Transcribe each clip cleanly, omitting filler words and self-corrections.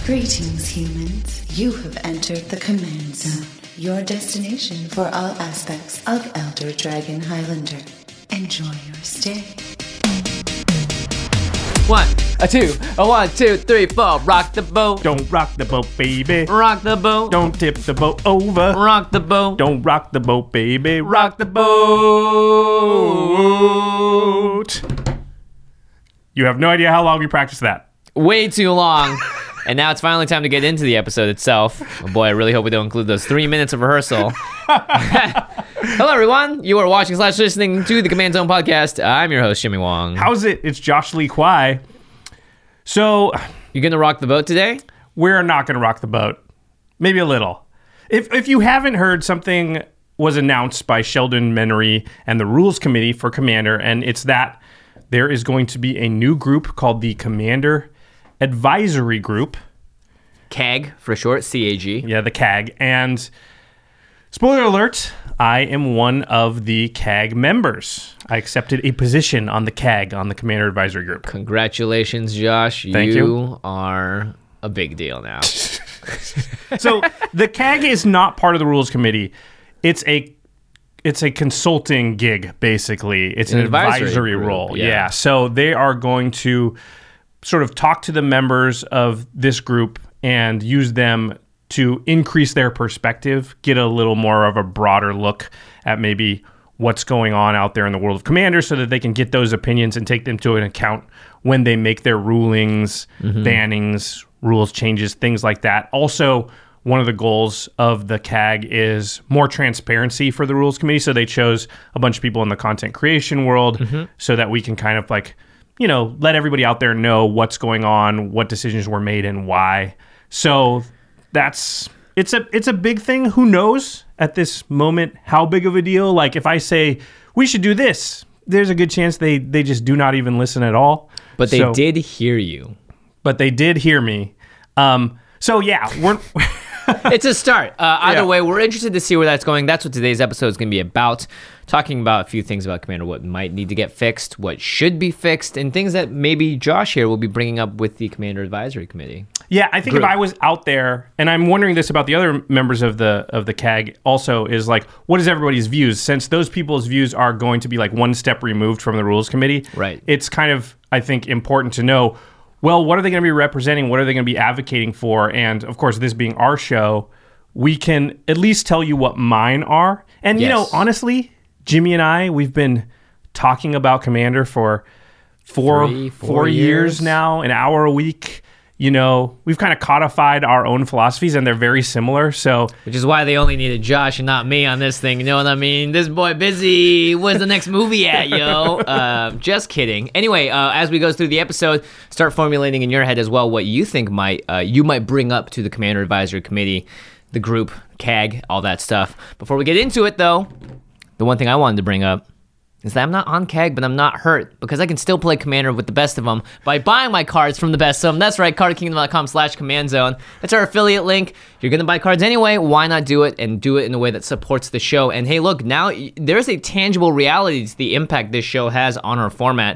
Greetings, humans. You have entered the Command Zone, your destination for all aspects of Elder Dragon Highlander. Enjoy your stay. 1, 2, 1, 2, 3, 4. Rock the boat. Don't rock the boat, baby. Rock the boat. Don't tip the boat over. Rock the boat. Don't rock the boat, baby. Rock the boat. You have no idea how long we practiced that. Way too long. And now it's finally time to get into the episode itself. Oh boy, I really hope we don't include those 3 minutes of rehearsal. Hello, everyone. You are watching / listening to the Command Zone podcast. I'm your host, Jimmy Wong. How's it? It's Josh Lee Kwai. So, You gonna rock the boat today? we're not going to rock the boat. Maybe a little. If you haven't heard, something was announced by Sheldon Menery and the Rules Committee for Commander, and it's that there is going to be a new group called the Commander Advisory Group. CAG for short, CAG. Yeah, the CAG. And spoiler alert, I am one of the CAG members. I accepted a position on the CAG, on the Commander Advisory Group. Congratulations, Josh. Thank you. Are a big deal now. So the CAG is not part of the Rules Committee. It's a consulting gig, basically. It's an advisory group, role. yeah. Yeah. So they are going to sort of talk to the members of this group and use them to increase their perspective, get a little more of a broader look at maybe what's going on out there in the world of Commander, so that they can get those opinions and take them to an account when they make their rulings, bannings, rules changes, things like that. Also, one of the goals of the CAG is more transparency for the Rules Committee. So they chose a bunch of people in the content creation world so that we can kind of let everybody out there know what's going on, what decisions were made, and why. So it's a big thing. Who knows at this moment how big of a deal? Like, if I say we should do this, there's a good chance they just do not even listen at all. But they did hear you. But they did hear me. So yeah, we're. It's a start. Either way, we're interested to see where that's going. That's what today's episode is going to be about. Talking about a few things about Commander, what might need to get fixed, what should be fixed, and things that maybe Josh here will be bringing up with the Commander Advisory Committee. Yeah, I think if I was out there, and I'm wondering this about the other members of the CAG also, is like, what is everybody's views? Since those people's views are going to be like one step removed from the Rules Committee, right? It's kind of, I think, important to know, well, what are they going to be representing? What are they going to be advocating for? And of course, this being our show, we can at least tell you what mine are. And, honestly, Jimmy and I, we've been talking about Commander for four years now, an hour a week. We've kind of codified our own philosophies, and they're very similar. So, which is why they only needed Josh and not me on this thing. You know what I mean? This boy busy. Where's the next movie at, yo? Just kidding. Anyway, as we go through the episode, start formulating in your head as well what you think you might bring up to the Commander Advisory Committee, the group, CAG, all that stuff. Before we get into it, though, the one thing I wanted to bring up is that I'm not on CAG, but I'm not hurt, because I can still play Commander with the best of them by buying my cards from the best of them. That's right, cardkingdom.com/CommandZone. That's our affiliate link. You're going to buy cards anyway. Why not do it, and do it in a way that supports the show? And hey, look, now there's a tangible reality to the impact this show has on our format.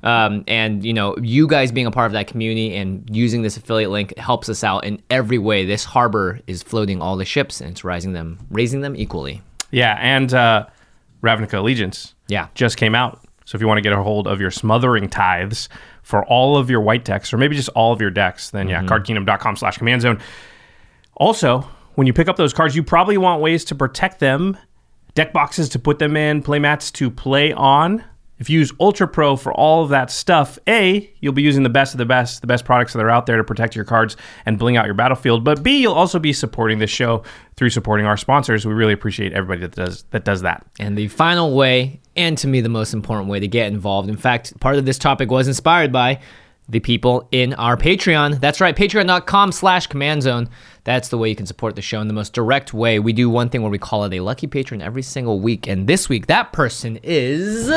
And you guys being a part of that community and using this affiliate link helps us out in every way. This harbor is floating all the ships, and it's raising them equally. Yeah, and Ravnica Allegiance just came out. So if you want to get a hold of your Smothering Tithes for all of your white decks, or maybe just all of your decks, then cardkingdom.com/CommandZone. Also, when you pick up those cards, you probably want ways to protect them, deck boxes to put them in, play mats to play on. If you use Ultra Pro for all of that stuff, A, you'll be using the best of the best products that are out there to protect your cards and bling out your battlefield. But B, you'll also be supporting this show through supporting our sponsors. We really appreciate everybody that does that. And the final way, and to me the most important way to get involved, in fact, part of this topic was inspired by the people in our Patreon. That's right, patreon.com/CommandZone. That's the way you can support the show in the most direct way. We do one thing where we call it a lucky patron every single week. And this week, that person is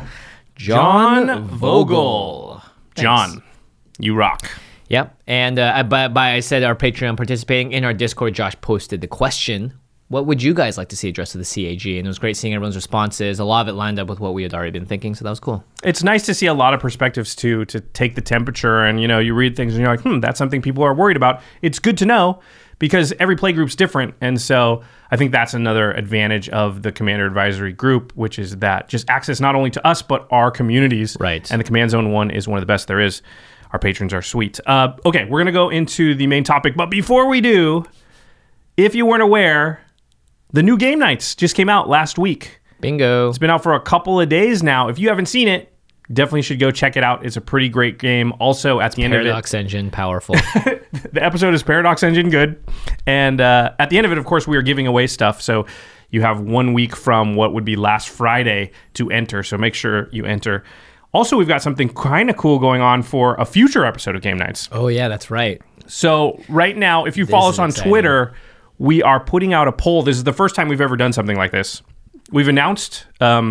John Vogel. John, you rock. Yep. And I said our Patreon participating in our Discord, Josh posted the question, what would you guys like to see addressed to the CAG? And it was great seeing everyone's responses. A lot of it lined up with what we had already been thinking, so that was cool. It's nice to see a lot of perspectives too, to take the temperature, and you read things and you're like, that's something people are worried about. It's good to know because every play group's different, and so I think that's another advantage of the Commander Advisory Group, which is that just access not only to us but our communities. Right. And the Command Zone one is one of the best there is. Our patrons are sweet. Okay, we're gonna go into the main topic, but before we do, if you weren't aware, the new Game Nights just came out last week. Bingo. It's been out for a couple of days now. If you haven't seen it, definitely should go check it out. It's a pretty great game. Also, at the end of it, Paradox Engine, powerful. the episode is Paradox Engine, good. And at the end of it, of course, we are giving away stuff. So you have 1 week from what would be last Friday to enter. So make sure you enter. Also, we've got something kind of cool going on for a future episode of Game Nights. Oh, yeah, that's right. So right now, if you follow us on exciting. Twitter, we are putting out a poll. This is the first time we've ever done something like this. We've announced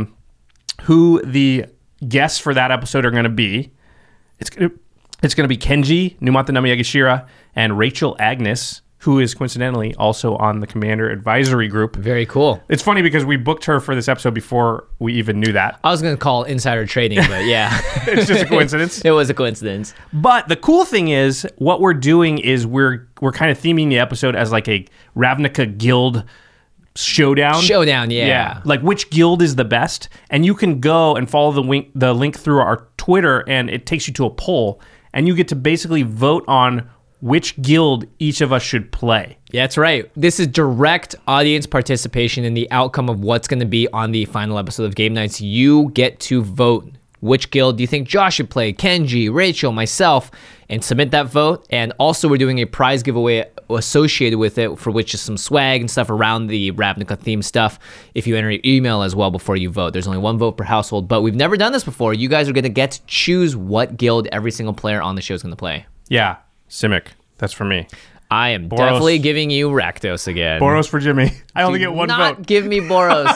who the guests for that episode are going to be. It's going to be Kenji Numatanami Yagishira and Rachel Agnes, who is coincidentally also on the Commander Advisory Group. Very cool. It's funny because we booked her for this episode before we even knew that. I was going to call insider trading, but yeah. It's just a coincidence. It was a coincidence. But the cool thing is, what we're doing is we're kind of theming the episode as like a Ravnica Guild showdown. Yeah. Like which guild is the best, and you can go and follow the link through our Twitter, and it takes you to a poll, and you get to basically vote on which guild each of us should play. Yeah, that's right. This is direct audience participation in the outcome of what's going to be on the final episode of Game Nights. You get to vote. Which guild do you think Josh should play? Kenji, Rachel, myself, and submit that vote. And also we're doing a prize giveaway associated with it, for which is some swag and stuff around the Ravnica theme stuff if you enter your email as well before you vote. There's only one vote per household, but we've never done this before. You guys are going to get to choose what guild every single player on the show is going to play. Yeah, Simic. That's for me. I am Boros. Definitely giving you Rakdos again. Boros for Jimmy. I only get one Not vote. give me Boros.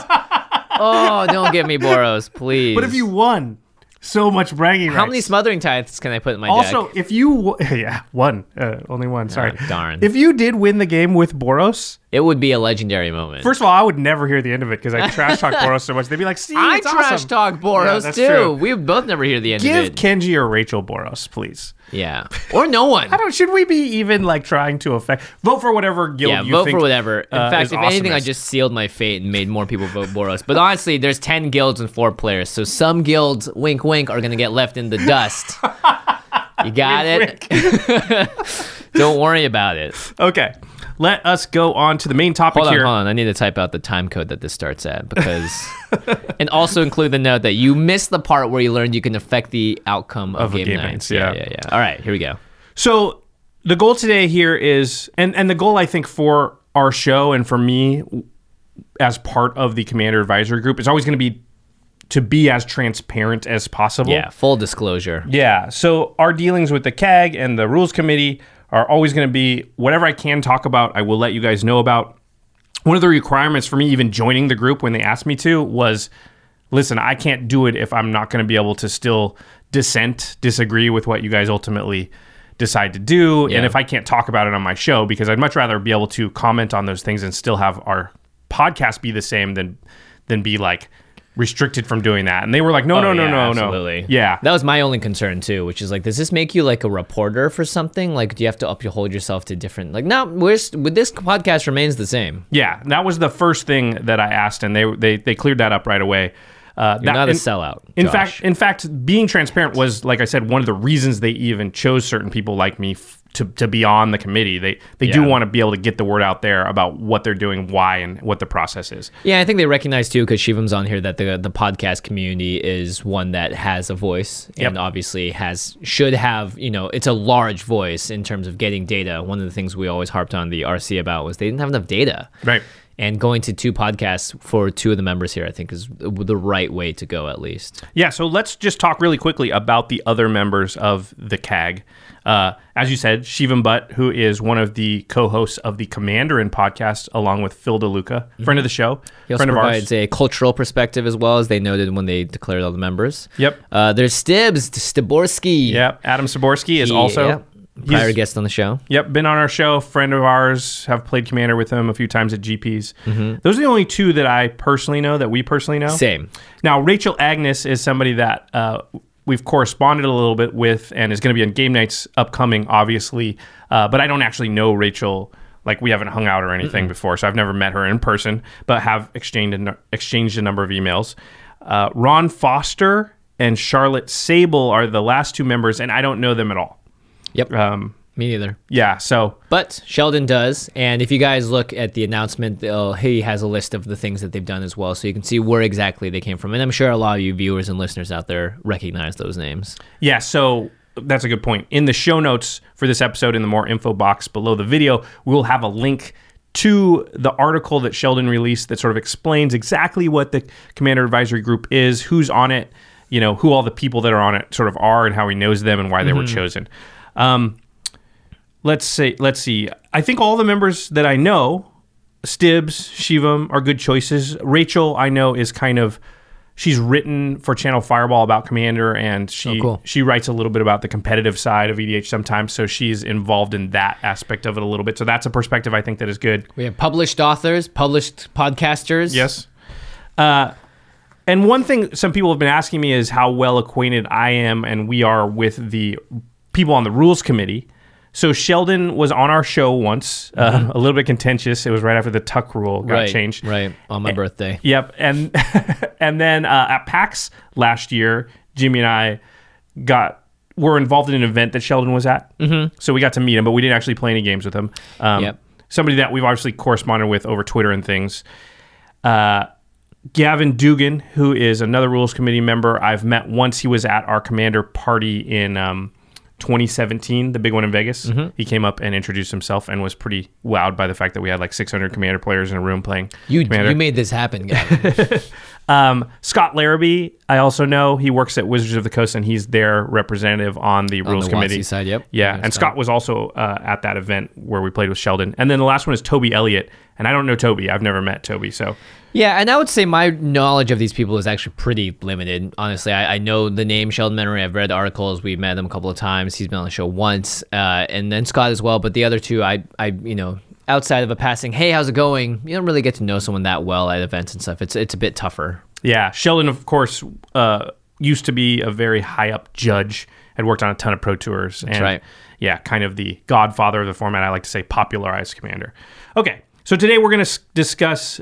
Oh, don't give me Boros, please. But if you won, so much bragging rights. How many Smothering Tithes can I put in my Also, deck? if you... Yeah, one. Only one. Sorry. Oh, darn. If you did win the game with Boros... It would be a legendary moment. First of all, I would never hear the end of it because I trash talk Boros so much. They'd be like, see, I it's trash awesome. talk Yeah, Boros that's too. true. We would both never hear the end Give of it. Kenji or Rachel Boros, please. Yeah. Or no one. Should we be even like trying to affect... Vote for whatever guild Yeah, you vote think for whatever. In fact, is if anything, I awesomest. just sealed my fate and made more people vote Boros. But honestly, there's 10 guilds and 4 players, so some guilds, wink wink, are going to get left in the dust. You got it? Don't worry about it. Okay. Let us go on to the main topic Hold here. on. I need to type out the time code that this starts at because, and also include the note that you missed the part where you learned you can affect the outcome of a game nights, nights. yeah. All right, here we go. So the goal today here is, and the goal I think for our show and for me as part of the Commander Advisory Group is always going to be as transparent as possible. Yeah, full disclosure. Yeah. So our dealings with the CAG and the Rules Committee are always going to be whatever I can talk about, I will let you guys know about. One of the requirements for me even joining the group when they asked me to was, listen, I can't do it if I'm not going to be able to still disagree with what you guys ultimately decide to do. Yeah. And if I can't talk about it on my show, because I'd much rather be able to comment on those things and still have our podcast be the same than be like restricted from doing that. And they were like, no. Absolutely. Yeah. That was my only concern too, which is like, does this make you like a reporter for something? Like, do you have to uphold yourself to different, like, no, with this podcast remains the same. Yeah, that was the first thing that I asked, and they cleared that up right away. You're not a sellout, Josh. In fact, being transparent was, like I said, one of the reasons they even chose certain people like me to be on the committee. They do want to be able to get the word out there about what they're doing, why, and what the process is. Yeah, I think they recognize too, because Shivam's on here, that the podcast community is one that has a voice and obviously should have, it's a large voice in terms of getting data. One of the things we always harped on the RC about was they didn't have enough data. Right. And going to 2 podcasts for 2 of the members here, I think, is the right way to go, at least. Yeah, so let's just talk really quickly about the other members of the CAG. As you said, Shivam Butt, who is one of the co-hosts of the Commanderin podcast, along with Phil DeLuca, friend of the show, He also friend of provides ours. a cultural perspective as well, as they noted when they declared all the members. Yep. There's Stiborski. Yeah, Adam Saborski is also Prior guest on the show. Yep, been on our show, friend of ours, have played Commander with him a few times at GPs. Those are the only two that I personally know, that we personally know. Same. Now, Rachel Agnes is somebody that we've corresponded a little bit with and is going to be on game nights upcoming, obviously. But I don't actually know Rachel. Like, we haven't hung out or anything before, so I've never met her in person, but have exchanged a number of emails. Ron Foster and Charlotte Sable are the last two members, and I don't know them at all. Yep. Me neither. Yeah, so... But Sheldon does, and if you guys look at the announcement, he has a list of the things that they've done as well, so you can see where exactly they came from. And I'm sure a lot of you viewers and listeners out there recognize those names. Yeah, so... That's a good point. In the show notes for this episode, in the more info box below the video, we'll have a link to the article that Sheldon released that sort of explains exactly what the Commander Advisory Group is, who's on it, you know, who all the people that are on it sort of are, and how he knows them and why they were chosen. Let's see. I think all the members that I know, Stibbs, Shivam, are good choices. Rachel, I know, is kind of... She's written for Channel Fireball about Commander, and she writes a little bit about the competitive side of EDH sometimes, so she's involved in that aspect of it a little bit. So that's a perspective I think that is good. We have published authors, published podcasters. Yes. And one thing some people have been asking me is how well acquainted I am and we are with the people on the rules committee. So Sheldon was on our show once, a little bit contentious. It was right after the Tuck rule got changed. Right, on my birthday. Yep, and and then at PAX last year, Jimmy and I were involved in an event that Sheldon was at. So we got to meet him, but we didn't actually play any games with him. Somebody that we've obviously corresponded with over Twitter and things. Gavin Dugan, who is another rules committee member, I've met once. He was at our Commander party in 2017, the big one in Vegas. He came up and introduced himself and was pretty wowed by the fact that we had like 600 Commander players in a room playing Commander. You made this happen, Gavin. Scott Larrabee, I also know. He works at Wizards of the Coast, and he's their representative on the rules committee. Side, yep. Yeah, and Scott was also at that event where we played with Sheldon. And then the last one is Toby Elliott, and I don't know Toby. I've never met Toby, so... Yeah, and I would say my knowledge of these people is actually pretty limited. Honestly, I know the name Sheldon Menery. I've read articles. We've met him a couple of times. He's been on the show once, and then Scott as well. But the other two, I outside of a passing, hey, how's it going? You don't really get to know someone that well at events and stuff. It's a bit tougher. Yeah, Sheldon, of course, used to be a very high up judge. Had worked on a ton of pro tours. That's right. Yeah, kind of the godfather of the format. I like to say popularized Commander. Okay, so today we're going to discuss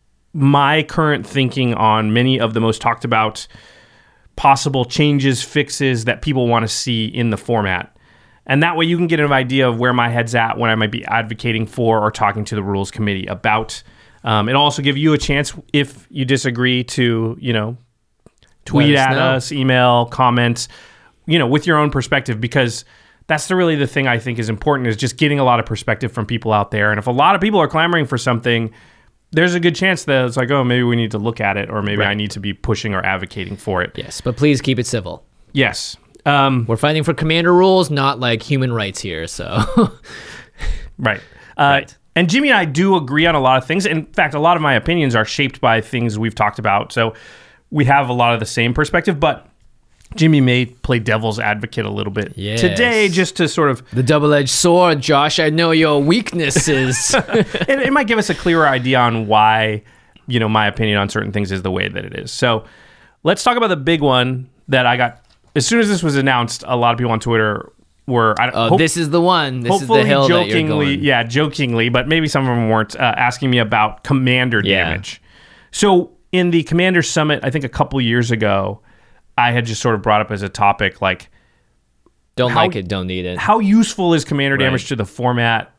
my current thinking on many of the most talked about possible changes, fixes that people want to see in the format. And that way you can get an idea of where my head's at when I might be advocating for or talking to the rules committee about. It'll also give you a chance, if you disagree, to, tweet at us, email, comment, with your own perspective, because that's really the thing I think is important, is just getting a lot of perspective from people out there. And if a lot of people are clamoring for something, there's a good chance that it's like, oh, maybe we need to look at it, or maybe I need to be pushing or advocating for it. Yes, but please keep it civil. Yes. We're fighting for Commander rules, not like human rights here, so. Right. And Jimmy and I do agree on a lot of things. In fact, a lot of my opinions are shaped by things we've talked about. So we have a lot of the same perspective, but Jimmy may play devil's advocate a little bit today, just to sort of... The double-edged sword, Josh. I know your weaknesses. it might give us a clearer idea on why, my opinion on certain things is the way that it is. So let's talk about the big one that I got. As soon as this was announced, a lot of people on Twitter were... this is the one. This is the hill that you're going. Yeah, jokingly, but maybe some of them weren't, asking me about Commander damage. So in the Commander Summit, I think a couple years ago, I had just sort of brought up as a topic, like... Don't like it, don't need it. How useful is Commander damage to the format?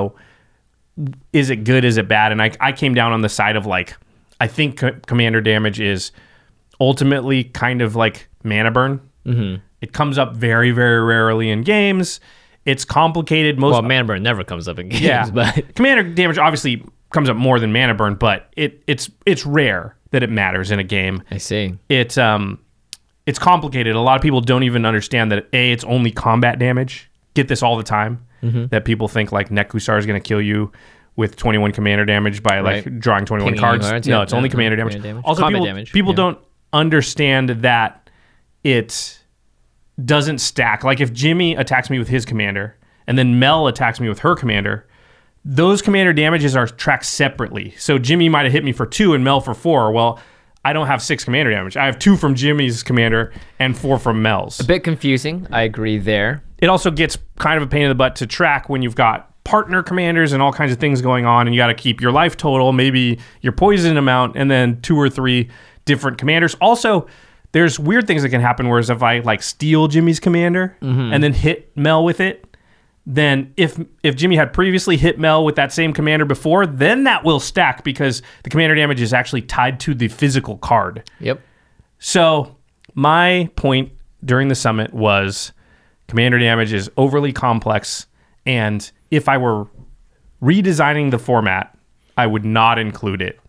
Is it good, is it bad? And I came down on the side of, like, I think Commander damage is ultimately kind of like mana burn. Mm-hmm. It comes up very, very rarely in games. It's complicated. Mana burn never comes up in games. But Commander damage obviously comes up more than mana burn, but it's rare that it matters in a game. I see. It's complicated. A lot of people don't even understand that, it's only combat damage. Get this all the time, that people think like Nekusar is going to kill you with 21 commander damage by like drawing 21 cards. No, it's only commander damage. Also, people don't understand that it doesn't stack. Like if Jimmy attacks me with his commander and then Mel attacks me with her commander, those commander damages are tracked separately. So Jimmy might have hit me for 2 and Mel for 4. Well, I don't have 6 commander damage. I have 2 from Jimmy's commander and 4 from Mel's. A bit confusing. I agree there. It also gets kind of a pain in the butt to track when you've got partner commanders and all kinds of things going on, and you got to keep your life total, maybe your poison amount, and then 2 or 3 different commanders. Also, there's weird things that can happen, whereas if I like steal Jimmy's commander and then hit Mel with it, then if Jimmy had previously hit Mel with that same commander before, then that will stack because the commander damage is actually tied to the physical card. Yep. So my point during the summit was commander damage is overly complex, and if I were redesigning the format, I would not include it.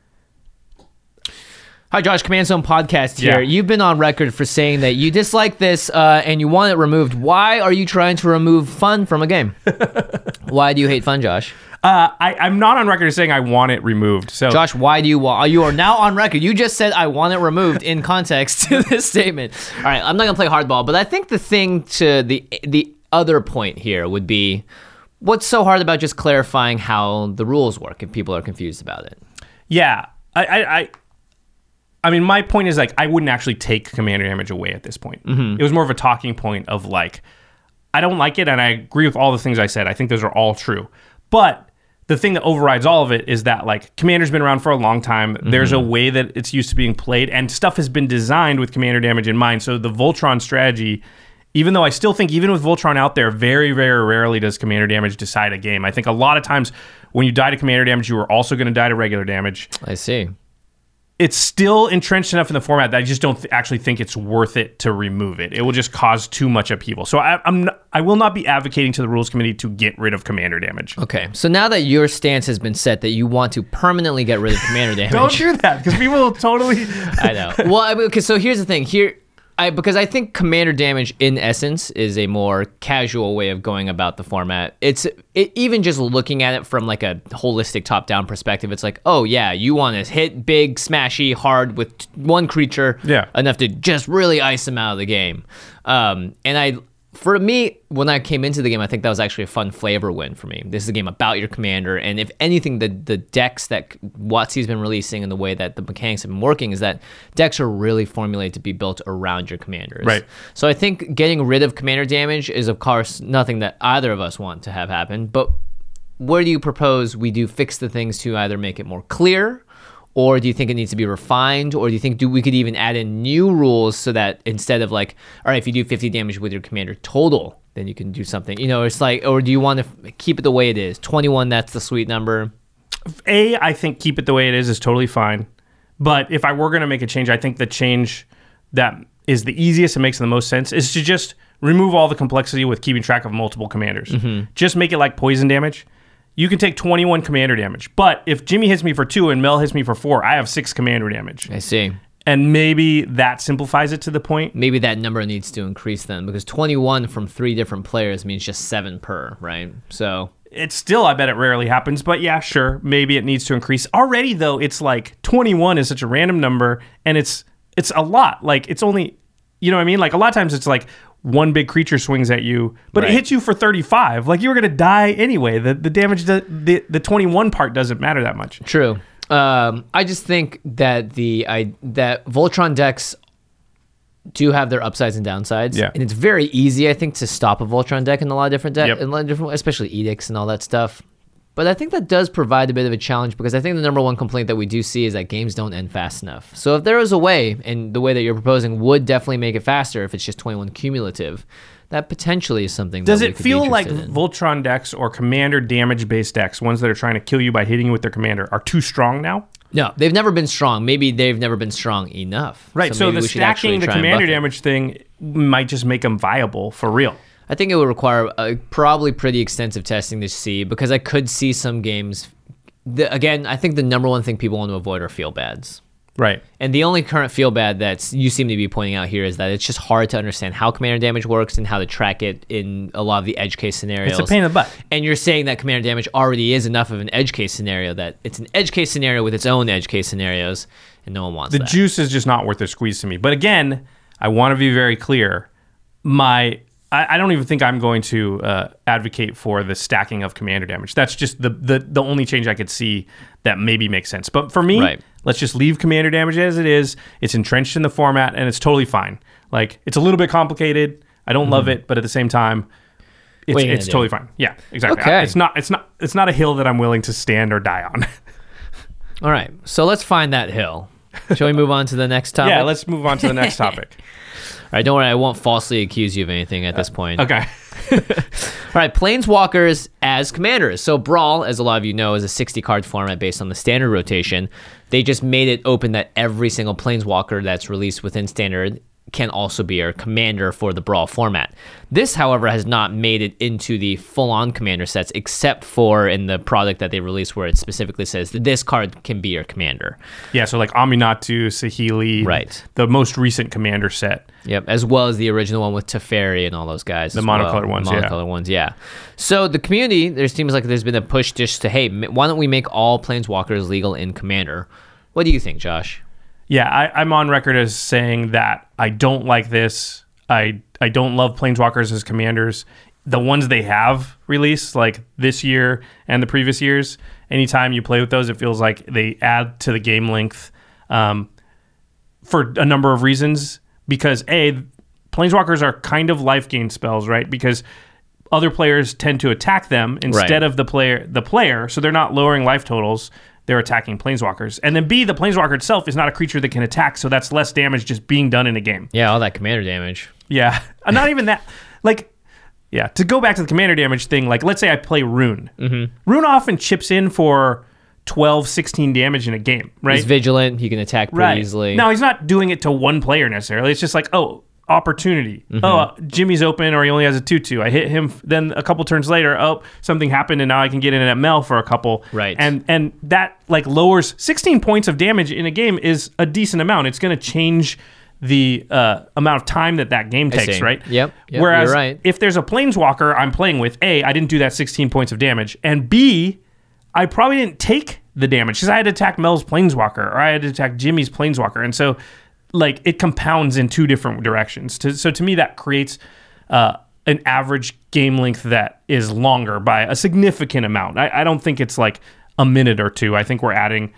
Hi, Josh, Command Zone Podcast here. Yeah. You've been on record for saying that you dislike this and you want it removed. Why are you trying to remove fun from a game? Why do you hate fun, Josh? I'm not on record as saying I want it removed. So Josh, why do you want... You are now on record. You just said I want it removed in context to this statement. All right, I'm not going to play hardball, but I think the thing to the other point here would be, what's so hard about just clarifying how the rules work if people are confused about it? Yeah, I mean, my point is, like, I wouldn't actually take commander damage away at this point. It was more of a talking point of, like, I don't like it, and I agree with all the things I said. I think those are all true. But the thing that overrides all of it is that, like, commander's been around for a long time. There's a way that it's used to being played, and stuff has been designed with commander damage in mind. So the Voltron strategy, even though I still think, even with Voltron out there, very, very rarely does commander damage decide a game. I think a lot of times when you die to commander damage, you are also going to die to regular damage. I see. It's still entrenched enough in the format that I just don't actually think it's worth it to remove it. It will just cause too much upheaval. So I will not be advocating to the rules committee to get rid of commander damage. Okay, so now that your stance has been set that you want to permanently get rid of commander damage... Don't do that, because people will totally... I know. Well, I mean, okay, so here's the thing. Because I think commander damage in essence is a more casual way of going about the format. Even just looking at it from like a holistic top-down perspective, it's like, oh yeah, you want to hit big, smashy, hard with one creature, enough to just really ice them out of the game. For me, when I came into the game, I think that was actually a fun flavor win for me. This is a game about your commander, and if anything, the decks that WotC's been releasing and the way that the mechanics have been working is that decks are really formulated to be built around your commanders. Right. So I think getting rid of commander damage is, of course, nothing that either of us want to have happen, but where do you propose we do fix the things to either make it more clear, or do you think it needs to be refined? Or do you think we could even add in new rules so that instead of like, all right, if you do 50 damage with your commander total, then you can do something. You know, it's like, or do you want to keep it the way it is? 21, that's the sweet number. I think keep it the way it is totally fine. But if I were going to make a change, I think the change that is the easiest and makes the most sense is to just remove all the complexity with keeping track of multiple commanders. Just make it like poison damage. You can take 21 commander damage. But if Jimmy hits me for 2 and Mel hits me for 4, I have 6 commander damage. I see. And maybe that simplifies it to the point. Maybe that number needs to increase then, because 21 from 3 different players means just 7 per, right? So it's still, I bet it rarely happens, but yeah, sure, maybe it needs to increase. Already, though, it's like 21 is such a random number, and it's a lot. Like, it's only, you know what I mean? Like, a lot of times it's like one big creature swings at you, but it hits you for 35. Like, you were going to die anyway. The damage, the 21 part doesn't matter that much. True. I just think that that Voltron decks do have their upsides and downsides, and it's very easy, I think, to stop a Voltron deck in a lot of different decks, in a lot of different, especially edicts and all that stuff. But I think that does provide a bit of a challenge, because I think the number one complaint that we do see is that games don't end fast enough. So if there is a way, and the way that you're proposing would definitely make it faster if it's just 21 cumulative, that potentially is something Does that we it could feel be like interested in. Voltron decks or commander damage-based decks, ones that are trying to kill you by hitting you with their commander, are too strong now? No, they've never been strong. Maybe they've never been strong enough. Right, so the stacking the commander damage thing might just make them viable for real. I think it would require probably pretty extensive testing to see, because I could see some games. Again, I think the number one thing people want to avoid are feel bads. Right. And the only current feel bad that you seem to be pointing out here is that it's just hard to understand how commander damage works and how to track it in a lot of the edge case scenarios. It's a pain in the butt. And you're saying that commander damage already is enough of an edge case scenario, that it's an edge case scenario with its own edge case scenarios, and no one wants that. The juice is just not worth the squeeze to me. But again, I want to be very clear. My I don't even think I'm going to advocate for the stacking of commander damage. That's just the only change I could see that maybe makes sense. But for me, let's just leave commander damage as it is. It's entrenched in the format, and it's totally fine. Like, it's a little bit complicated. I don't love it, but at the same time, it's totally fine. Yeah, exactly. Okay. It's not a hill that I'm willing to stand or die on. All right, so let's find that hill. Shall we move on to the next topic? Yeah, let's move on to the next topic. All right, don't worry. I won't falsely accuse you of anything at this point. Okay. All right, Planeswalkers as commanders. So Brawl, as a lot of you know, is a 60-card format based on the standard rotation. They just made it open that every single Planeswalker that's released within standard can also be a commander for the Brawl format. This, however, has not made it into the full-on commander sets, except for in the product that they released where it specifically says that this card can be your commander. Yeah, so like Aminatu, Saheeli, right, the most recent commander set. Yep, as well as the original one with Teferi and all those guys. The monocolored ones, monocolored ones, yeah. So the community, there seems like there's been a push just to, hey, why don't we make all Planeswalkers legal in Commander? What do you think, Josh? Yeah, I'm on record as saying that I don't like this. I don't love Planeswalkers as commanders. The ones they have released, like this year and the previous years, anytime you play with those, it feels like they add to the game length for a number of reasons. Because, A, Planeswalkers are kind of life gain spells, right? Because other players tend to attack them instead of the player, so they're not lowering life totals. They're attacking Planeswalkers. And then B, the Planeswalker itself is not a creature that can attack, so that's less damage just being done in a game. Yeah, all that commander damage. Yeah. Not even that. Like, yeah, to go back to the commander damage thing, like, let's say I play Rune. Mm-hmm. Rune often chips in for 12, 16 damage in a game, right? He's vigilant. He can attack pretty easily. No, he's not doing it to one player necessarily. It's just like, oh, opportunity. Mm-hmm. Oh, Jimmy's open or he only has a 2/2. I hit him, then a couple turns later, oh, something happened and now I can get in at Mel for a couple. Right. And that like lowers 16 points of damage in a game is a decent amount. It's going to change the amount of time that game takes, right? Yep. Whereas you're right. If there's a Planeswalker I'm playing with, A, I didn't do that 16 points of damage, and B, I probably didn't take the damage because I had to attack Mel's Planeswalker or I had to attack Jimmy's Planeswalker. And so like it compounds in two different directions. So to me, that creates an average game length that is longer by a significant amount. I don't think it's like a minute or two. I think we're adding,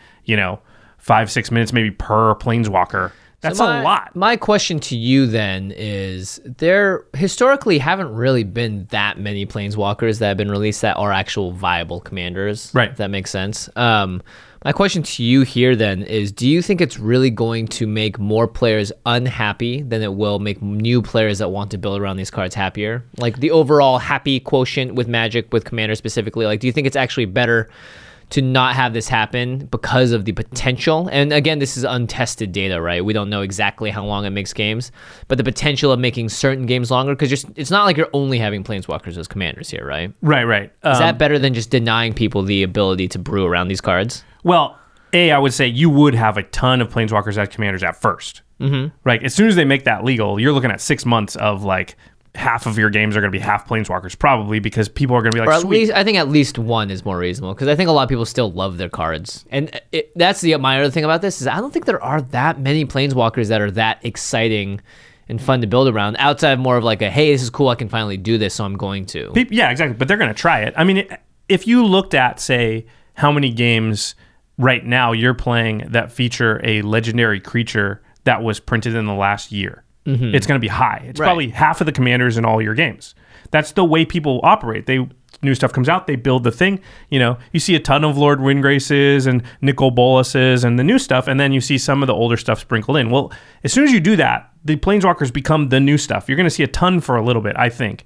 5-6 minutes maybe per Planeswalker. That's a lot. My question to you then is, there historically haven't really been that many Planeswalkers that have been released that are actual viable commanders. Right. If that makes sense. My question to you here then is, do you think it's really going to make more players unhappy than it will make new players that want to build around these cards happier? Like the overall happy quotient with Magic, with Commander specifically, like do you think it's actually better to not have this happen because of the potential? And again, this is untested data, right? We don't know exactly how long it makes games, but the potential of making certain games longer, because it's not like you're only having Planeswalkers as commanders here, right? Right. Is that better than just denying people the ability to brew around these cards? Well, I would say you would have a ton of Planeswalkers as commanders at first. Mm-hmm. Right? As soon as they make that legal, you're looking at 6 months of like half of your games are going to be half Planeswalkers probably, because people are going to be like, or at sweet. Least, I think at least one is more reasonable, because I think a lot of people still love their cards. And that's my other thing about this is I don't think there are that many Planeswalkers that are that exciting and fun to build around, outside of more of like a, hey, this is cool, I can finally do this, so I'm going to. Yeah, exactly. But they're going to try it. I mean, if you looked at, say, how many games right now you're playing that feature a legendary creature that was printed in the last year, it's going to be high. It's probably half of the commanders in all your games. That's the way people operate. New stuff comes out, they build the thing. You see a ton of Lord Windgraces and Nicol Bolases and the new stuff, and then you see some of the older stuff sprinkled in. Well, as soon as you do that, the Planeswalkers become the new stuff. You're going to see a ton for a little bit, I think.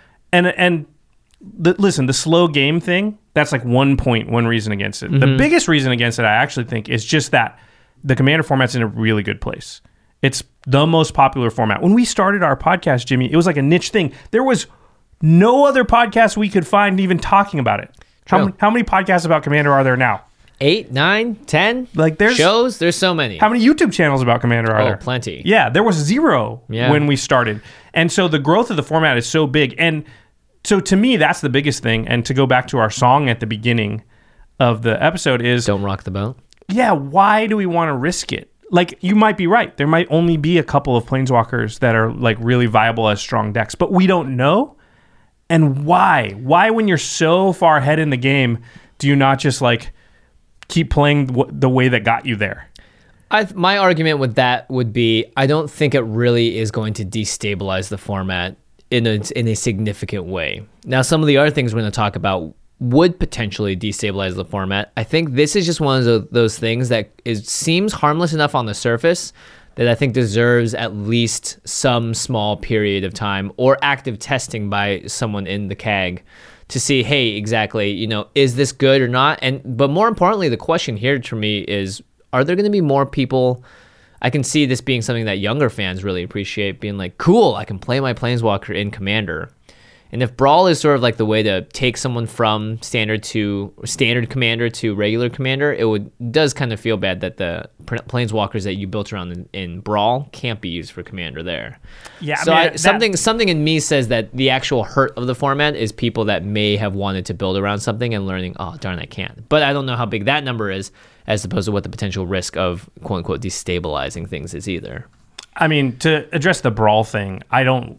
Listen, the slow game thing, that's like one reason against it. The biggest reason against it, I actually think, is just that the commander format's in a really good place. It's the most popular format. When we started our podcast, Jimmy, it was like a niche thing. There was no other podcast we could find even talking about it. How many podcasts about Commander are there now? 8, 9, 10? Like there's shows? There's so many. How many YouTube channels about Commander are there? Oh, plenty. Yeah, there was 0 when we started. And so the growth of the format is so big. And so to me, that's the biggest thing. And to go back to our song at the beginning of the episode is... Don't rock the boat. Yeah, why do we want to risk it? like, you might be right. There might only be a couple of Planeswalkers that are like really viable as strong decks, but we don't know. And why? Why, when you're so far ahead in the game, do you not just like keep playing the way that got you there? My argument with that would be, I don't think it really is going to destabilize the format in a significant way. Now, some of the other things we're going to talk about would potentially destabilize the format. I think this is just one of those things that seems harmless enough on the surface that I think deserves at least some small period of time or active testing by someone in the CAG to see, hey, exactly, is this good or not? But more importantly, the question here to me is, are there going to be more people? I can see this being something that younger fans really appreciate, being like, cool, I can play my Planeswalker in Commander. And if Brawl is sort of like the way to take someone from standard Commander to regular Commander, does kind of feel bad that the Planeswalkers that you built around in Brawl can't be used for Commander there. Yeah, so something in me says that the actual hurt of the format is people that may have wanted to build around something and learning, oh, darn, I can't. But I don't know how big that number is, as opposed to what the potential risk of quote-unquote destabilizing things is either. I mean, to address the Brawl thing, I don't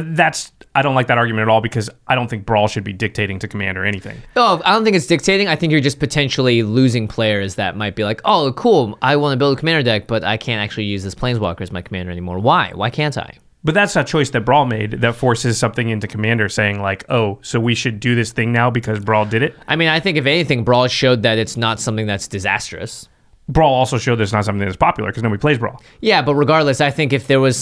like that argument at all, because I don't think Brawl should be dictating to Commander anything. No, I don't think it's dictating. I think you're just potentially losing players that might be like, oh, cool, I want to build a Commander deck, but I can't actually use this Planeswalker as my Commander anymore. Why? Why can't I? But that's a choice that Brawl made that forces something into Commander, saying like, oh, so we should do this thing now because Brawl did it? I mean, I think if anything, Brawl showed that it's not something that's disastrous. Brawl also showed that it's not something that's popular because nobody plays Brawl. Yeah, but regardless, I think if there was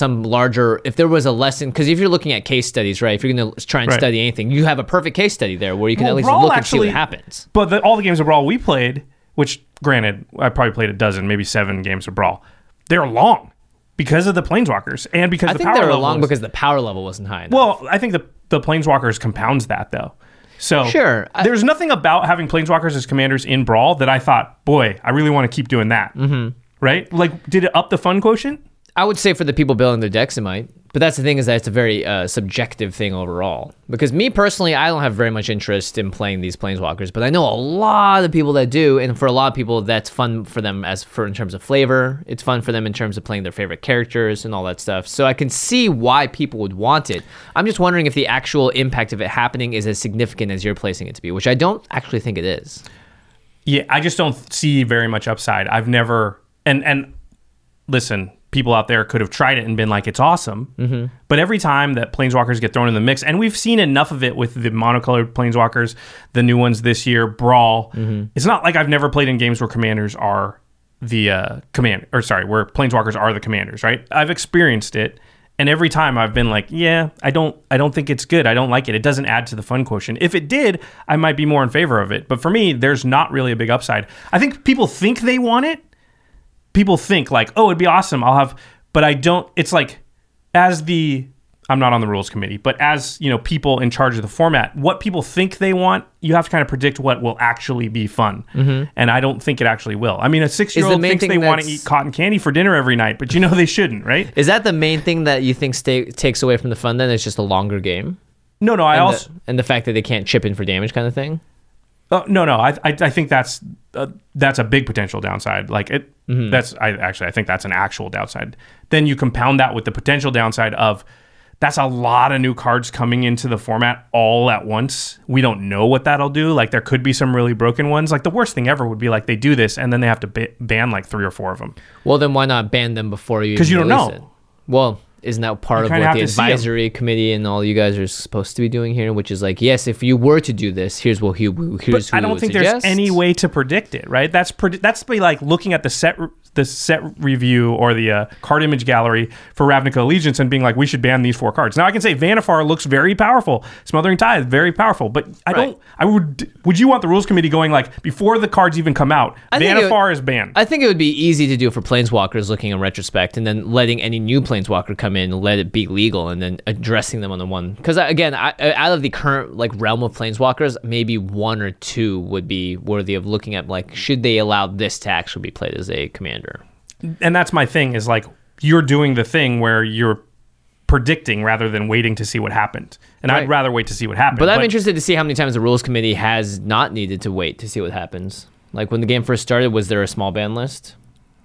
a lesson, because if you're looking at case studies, right, if you're going to try and study anything, you have a perfect case study there where you can at least look and see what happens. But all the games of Brawl we played, which granted, I probably played a dozen, maybe 7 games of Brawl, they're long because of the Planeswalkers and because the power level. I think they were long because the power level wasn't high enough. Well, I think the Planeswalkers compounds that, though. So sure. There's nothing about having Planeswalkers as commanders in Brawl that I thought, boy, I really want to keep doing that. Mm-hmm. Right? Like, did it up the fun quotient? I would say for the people building their decks, it might. But that's the thing, is that it's a very subjective thing overall. Because me personally, I don't have very much interest in playing these Planeswalkers, but I know a lot of people that do, and for a lot of people, that's fun for them in terms of flavor. It's fun for them in terms of playing their favorite characters and all that stuff. So I can see why people would want it. I'm just wondering if the actual impact of it happening is as significant as you're placing it to be, which I don't actually think it is. Yeah, I just don't see very much upside. I've never... And listen... people out there could have tried it and been like, it's awesome. Mm-hmm. But every time that Planeswalkers get thrown in the mix, and we've seen enough of it with the monocolored Planeswalkers, the new ones this year, Brawl, it's not like I've never played in games where commanders are the where Planeswalkers are the commanders, right? I've experienced it, and every time I've been like, yeah, I don't think it's good. I don't like it. It doesn't add to the fun quotient. If it did, I might be more in favor of it. But for me, there's not really a big upside. I think people think they want it. People think like, oh, it'd be awesome. But I don't. It's like, I'm not on the rules committee, but as people in charge of the format, what people think they want, you have to kind of predict what will actually be fun. Mm-hmm. And I don't think it actually will. I mean, a 6-year-old thinks they want to eat cotton candy for dinner every night, but they shouldn't, right? Is that the main thing that you think takes away from the fun? Then it's just a longer game. No. And the fact that they can't chip in for damage, kind of thing. No. I think that's a big potential downside. Like it. Mm-hmm. I think that's an actual downside. Then you compound that with the potential downside of that's a lot of new cards coming into the format all at once. We don't know what that'll do. Like there could be some really broken ones. Like the worst thing ever would be like they do this and then they have to ban like 3 or 4 of them. Well, then why not ban them before you? Because you don't know. It? Well, isn't that part of what the advisory committee and all you guys are supposed to be doing here? Which is like, yes, if you were to do this, here's who I don't think there's any way to predict it, right? That's be like looking at the set review or the card image gallery for Ravnica Allegiance and being like, we should ban these 4 cards. Now I can say Vannifar looks very powerful. Smothering Tithe, very powerful. But would you want the rules committee going like, before the cards even come out, Vannifar is banned? I think it would be easy to do for Planeswalkers looking in retrospect and then letting any new Planeswalker come in and let it be legal and then addressing them on the one. Because again, out of the current like realm of Planeswalkers, maybe 1 or 2 would be worthy of looking at like, should they allow this to actually be played as a commander? And that's my thing is like you're doing the thing where you're predicting rather than waiting to see what happened. And I'd rather wait to see what happened. But I'm interested to see how many times the rules committee has not needed to wait to see what happens. Like when the game first started, was there a small ban list?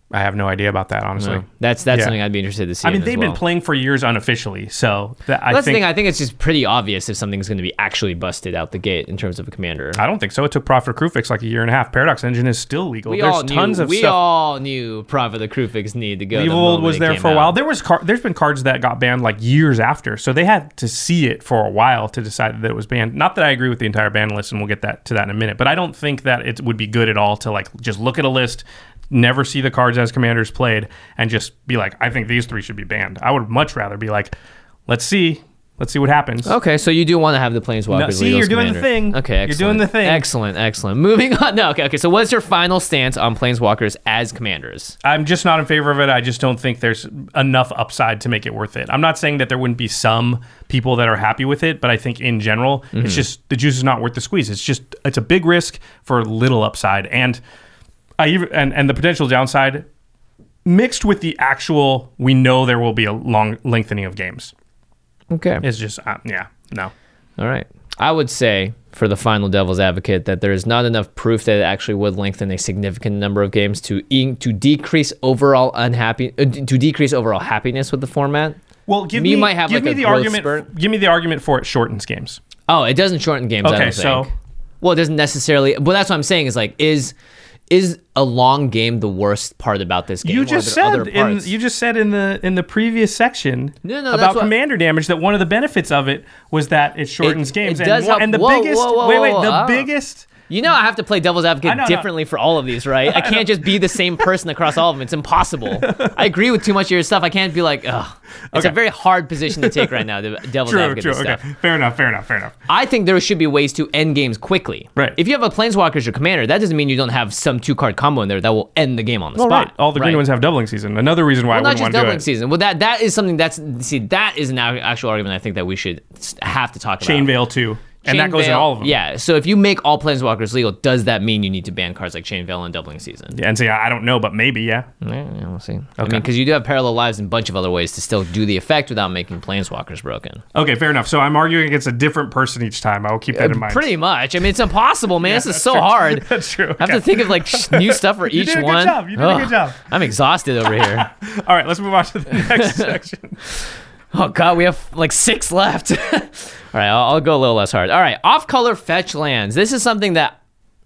I have no idea about that, honestly. No. That's something I'd be interested to see. I mean, they've been playing for years unofficially, so that's the thing. I think it's just pretty obvious if something's going to be actually busted out the gate in terms of a commander. I don't think so. It took Prophet of Crufix like a year and a half. Paradox Engine is still legal. We all knew Prophet of Crufix needed to go. Levold was there for a while. There's been cards that got banned like years after, so they had to see it for a while to decide that it was banned. Not that I agree with the entire ban list, and we'll get to that in a minute, but I don't think that it would be good at all to like just look at a list, never see the cards as commanders played, and just be like, I think these 3 should be banned. I would much rather be like, let's see what happens. Okay, so you do want to have the Planeswalkers. No, see, you're doing the thing. Okay, excellent. You're doing the thing. Excellent. Moving on. No, okay. So what's your final stance on Planeswalkers as commanders? I'm just not in favor of it. I just don't think there's enough upside to make it worth it. I'm not saying that there wouldn't be some people that are happy with it, but I think in general, it's just the juice is not worth the squeeze. It's a big risk for little upside, and the potential downside mixed with the actual, we know there will be a long lengthening of games. Okay. It's just, no. All right. I would say, for the final devil's advocate, that there is not enough proof that it actually would lengthen a significant number of games to decrease overall happiness with the format. Well, give me the argument for it shortens games. Oh, it doesn't shorten games. Okay, I don't think. Well, it doesn't necessarily. Well, that's what I'm saying. Is like is a long game the worst part about this game? You just said in the previous section about commander damage that one of the benefits of it was that it shortens games. It does help. The biggest. You know I have to play devil's advocate differently for all of these, right? I can't just be the same person across all of them. It's impossible. I agree with too much of your stuff. I can't be like, ugh. It's a very hard position to take right now, the devil's advocate stuff. Okay. Fair enough. I think there should be ways to end games quickly. Right. If you have a Planeswalker as your commander, that doesn't mean you don't have some 2-card combo in there that will end the game on the spot. Right. All the green ones have doubling season. Another reason why I wouldn't want to do it. Not just doubling season. Well, that is something that is an actual argument I think that we should have to talk about. Chainveil too. And that goes in all of them. Yeah, so if you make all Planeswalkers legal, does that mean you need to ban cards like Chainveil and Doubling Season? Yeah, and see, I don't know, but maybe, yeah. Yeah, we'll see. Okay. I mean, because you do have Parallel Lives and a bunch of other ways to still do the effect without making Planeswalkers broken. Okay, fair enough. So I'm arguing against a different person each time. I will keep that in mind. Pretty much. I mean, it's impossible, man. This is so hard. That's true. I have to think of like new stuff for each one. You did a good job. I'm exhausted over here. All right, let's move on to the next section. Oh, God, we have like 6 left. All right, I'll go a little less hard. All right, off-color fetch lands. This is something that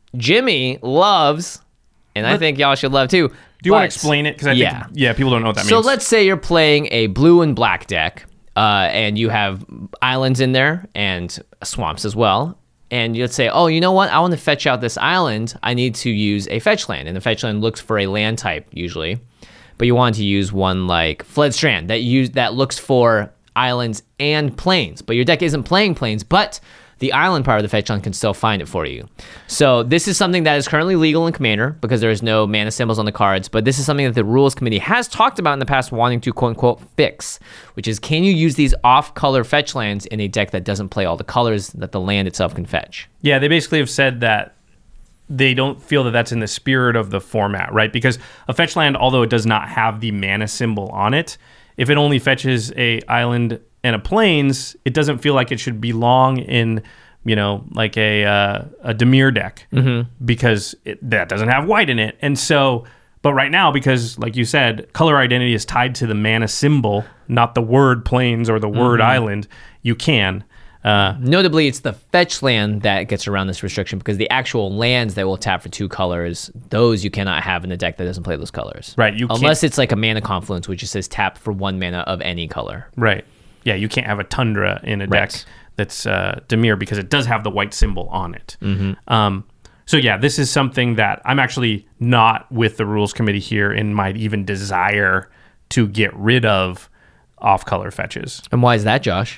Jimmy loves, and I think y'all should love too. Do you want to explain it? Because I think people don't know what that means. So let's say you're playing a blue and black deck, and you have islands in there and swamps as well. And you'd say, oh, you know what? I want to fetch out this island. I need to use a fetch land. And the fetch land looks for a land type, usually. But you want to use one like Fled Strand that looks for islands and plains, but your deck isn't playing plains, but the island part of the fetch land can still find it for you. So this is something that is currently legal in Commander because there is no mana symbols on the cards, but this is something that the Rules Committee has talked about in the past wanting to quote-unquote fix, which is can you use these off-color fetch lands in a deck that doesn't play all the colors that the land itself can fetch? Yeah, they basically have said that they don't feel that that's in the spirit of the format, right? Because a fetch land, although it does not have the mana symbol on it, if it only fetches a island and a plains, it doesn't feel like it should belong in, like a Dimir deck because that doesn't have white in it. And so, but right now, because like you said, color identity is tied to the mana symbol, not the word plains or the word island, you can. Notably, it's the fetch land that gets around this restriction because the actual lands that will tap for 2 colors, those you cannot have in a deck that doesn't play those colors. Right. Unless it's like a mana confluence, which just says tap for 1 mana of any color. Right. Yeah, you can't have a Tundra in a deck that's Dimir because it does have the white symbol on it. So yeah, this is something that I'm actually not with the Rules Committee here in my even desire to get rid of off-color fetches. And why is that, Josh?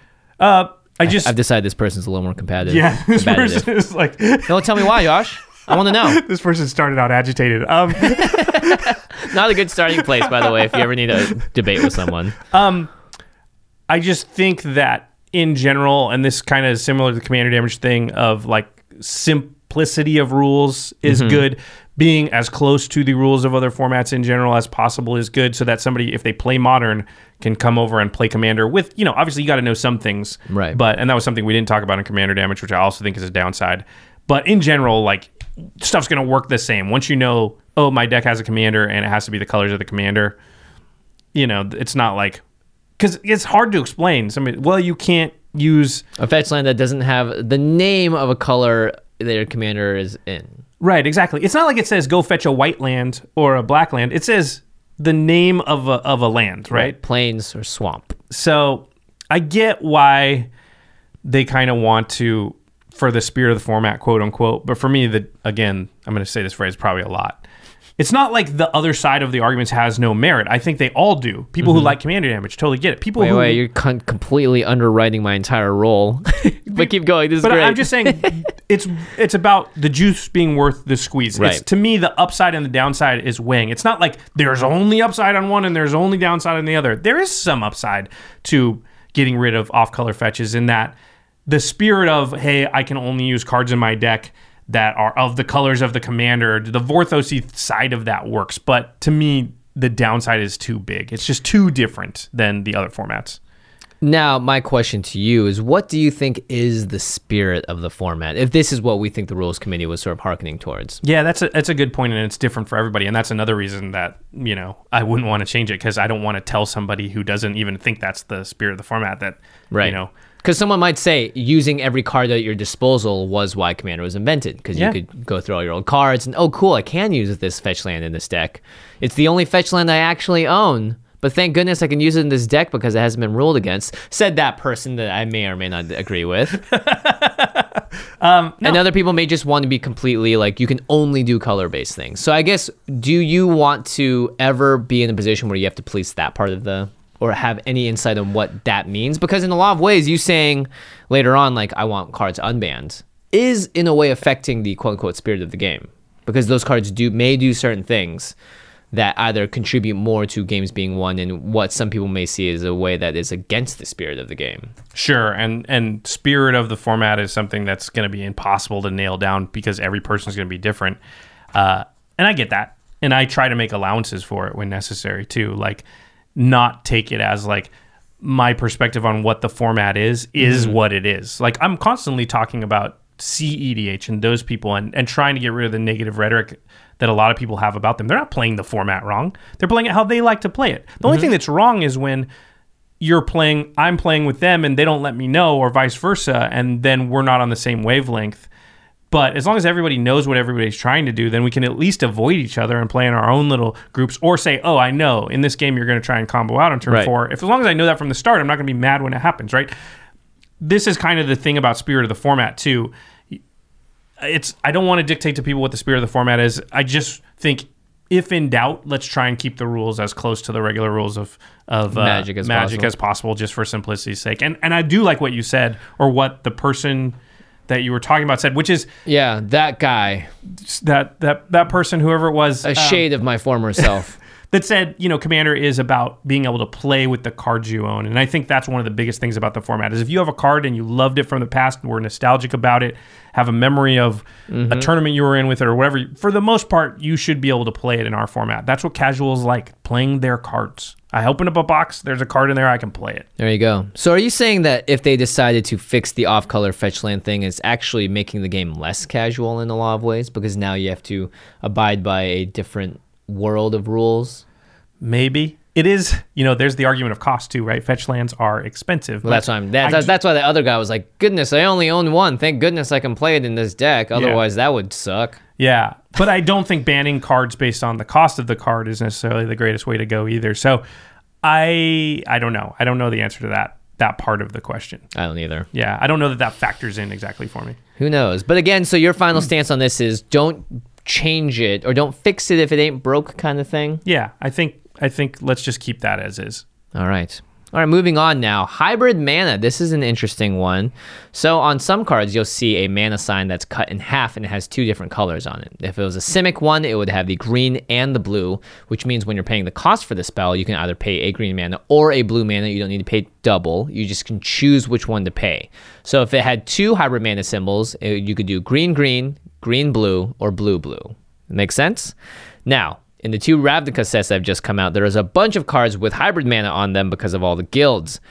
I've decided this person's a little more competitive. Yeah, this person is like... Don't tell me why, Josh. I want to know. This person started out agitated. Not a good starting place, by the way, if you ever need a debate with someone. I just think that in general, and this kind of is similar to the commander damage thing of like simplicity of rules is good. Being as close to the rules of other formats in general as possible is good, so that somebody, if they play Modern, can come over and play Commander with, obviously you got to know some things. Right. And that was something we didn't talk about in commander damage, which I also think is a downside. But in general, like, stuff's going to work the same. Once you know oh, my deck has a commander and it has to be the colors of the commander. You know, it's not like, because it's hard to explain. Somebody, well, you can't use a fetch land that doesn't have the name of a color that your commander is in. Right, exactly. It's not like it says go fetch a white land or a black land. It says the name of a land, right? Plains or swamp. So I get why they kind of want to, for the spirit of the format, quote unquote. But for me, again, I'm going to say this phrase probably a lot. It's not like the other side of the arguments has no merit. I think they all do. People who like commander damage totally get it. People wait, you're completely underwriting my entire role. But keep going. This is great. I'm just saying, it's about the juice being worth the squeeze. Right. To me, the upside and the downside is weighing. It's not like there's only upside on one and there's only downside on the other. There is some upside to getting rid of off-color fetches in that the spirit of, hey, I can only use cards in my deck that are of the colors of the commander, the Vorthosy side of that works. But to me, the downside is too big. It's just too different than the other formats. Now, my question to you is, what do you think is the spirit of the format? If this is what we think the rules committee was sort of hearkening towards. Yeah, that's a good point, and it's different for everybody. And that's another reason that, you know, I wouldn't want to change it, because I don't want to tell somebody who doesn't even think that's the spirit of the format that, right. You know. Because someone might say using every card at your disposal was why Commander was invented. Because you could go through all your old cards and, oh, cool, I can use this fetch land in this deck. It's the only fetch land I actually own. But thank goodness I can use it in this deck because it hasn't been ruled against. Said that person that I may or may not agree with. No. And other people may just want to be completely like, you can only do color-based things. So I guess, do you want to ever be in a position where you have to police that part of the... or have any insight on what that means? Because in a lot of ways, you saying later on, like, I want cards unbanned, is in a way affecting the quote-unquote spirit of the game. Because those cards may do certain things that either contribute more to games being won in what some people may see as a way that is against the spirit of the game. Sure, and spirit of the format is something that's going to be impossible to nail down because every person's going to be different. And I get that. And I try to make allowances for it when necessary, too. Like, not take it as like my perspective on what the format is what it is. Like, I'm constantly talking about CEDH and those people and trying to get rid of the negative rhetoric that a lot of people have about them. They're not playing the format wrong. They're playing it how they like to play it. The only thing that's wrong is when I'm playing with them and they don't let me know, or vice versa, and then we're not on the same wavelength. But as long as everybody knows what everybody's trying to do, then we can at least avoid each other and play in our own little groups, or say, oh, I know in this game you're going to try and combo out on turn 4. As long as I know that from the start, I'm not going to be mad when it happens, right? This is kind of the thing about spirit of the format, too. I don't want to dictate to people what the spirit of the format is. I just think, if in doubt, let's try and keep the rules as close to the regular rules of Magic as possible, just for simplicity's sake. And I do like what you said, or what the person that you were talking about said, which is... Yeah, that guy. That person, whoever it was... A shade of my former self. That said, you know, Commander is about being able to play with the cards you own. And I think that's one of the biggest things about the format, is if you have a card and you loved it from the past and were nostalgic about it, have a memory of a tournament you were in with it or whatever, for the most part, you should be able to play it in our format. That's what casuals like, playing their cards. I open up a box, there's a card in there, I can play it. There you go. So are you saying that if they decided to fix the off-color fetch land thing, it's actually making the game less casual in a lot of ways? Because now you have to abide by a different world of rules? Maybe. It is, you know, there's the argument of cost too, right? Fetch lands are expensive. Well, that's why the other guy was like, goodness, I only own one. Thank goodness I can play it in this deck. Otherwise, that would suck. Yeah, but I don't think banning cards based on the cost of the card is necessarily the greatest way to go either. So I don't know. I don't know the answer to that part of the question. I don't either. Yeah, I don't know that factors in exactly for me. Who knows? But again, so your final stance on this is don't change it or don't fix it if it ain't broke kind of thing? Yeah, I think let's just keep that as is. All right, moving on now. Hybrid mana. This is an interesting one. So on some cards, you'll see a mana sign that's cut in half and it has 2 different colors on it. If it was a Simic one, it would have the green and the blue, which means when you're paying the cost for the spell, you can either pay a green mana or a blue mana. You don't need to pay double. You just can choose which one to pay. So if it had 2 hybrid mana symbols, you could do green, green, green, blue, or blue, blue. Make sense? Now, in the 2 Ravnica sets that have just come out, there is a bunch of cards with hybrid mana on them because of all the guilds.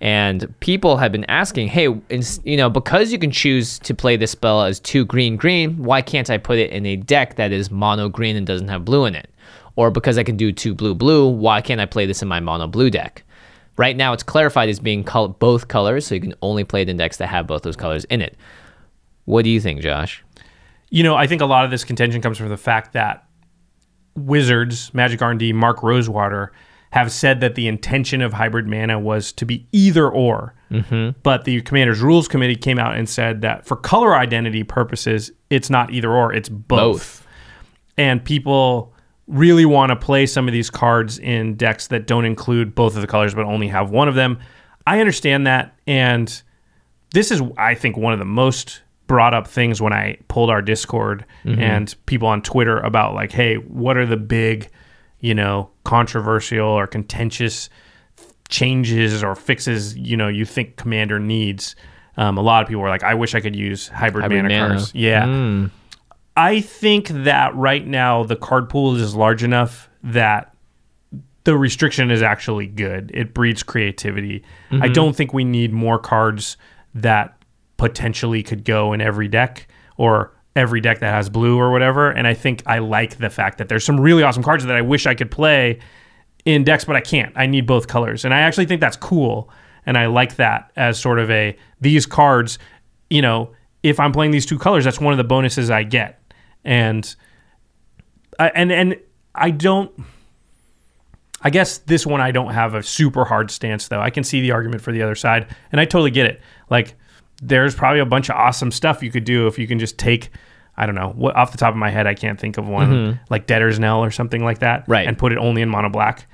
And people have been asking, hey, because you can choose to play this spell as 2 green, why can't I put it in a deck that is mono green and doesn't have blue in it? Or because I can do 2 blue, why can't I play this in my mono blue deck? Right now, it's clarified as being both colors, so you can only play it in decks that have both those colors in it. What do you think, Josh? I think a lot of this contention comes from the fact that Wizards, Magic R&D, Mark Rosewater have said that the intention of hybrid mana was to be either or. Mm-hmm. But the Commander's Rules Committee came out and said that for color identity purposes, it's not either or, it's both. And people really want to play some of these cards in decks that don't include both of the colors but only have one of them. I understand that, and this is, I think, one of the most brought up things when I pulled our Discord and people on Twitter about like, hey, what are the big, controversial or contentious changes or fixes, you think Commander needs? A lot of people were like, I wish I could use hybrid mana cards. Yeah. I think that right now the card pool is large enough that the restriction is actually good. It breeds creativity. I don't think we need more cards that potentially could go in every deck or every deck that has blue or whatever. And I think I like the fact that there's some really awesome cards that I wish I could play in decks, but I can't. I need both colors. And I actually think that's cool. And I like that as sort of these cards, if I'm playing these 2 colors, that's one of the bonuses I get. And I guess this one I don't have a super hard stance, though. I can see the argument for the other side, and I totally get it. Like, there's probably a bunch of awesome stuff you could do if you can just take, I don't know, off the top of my head, I can't think of one, like Debtor's Knell or something like that, right? And put it only in mono black.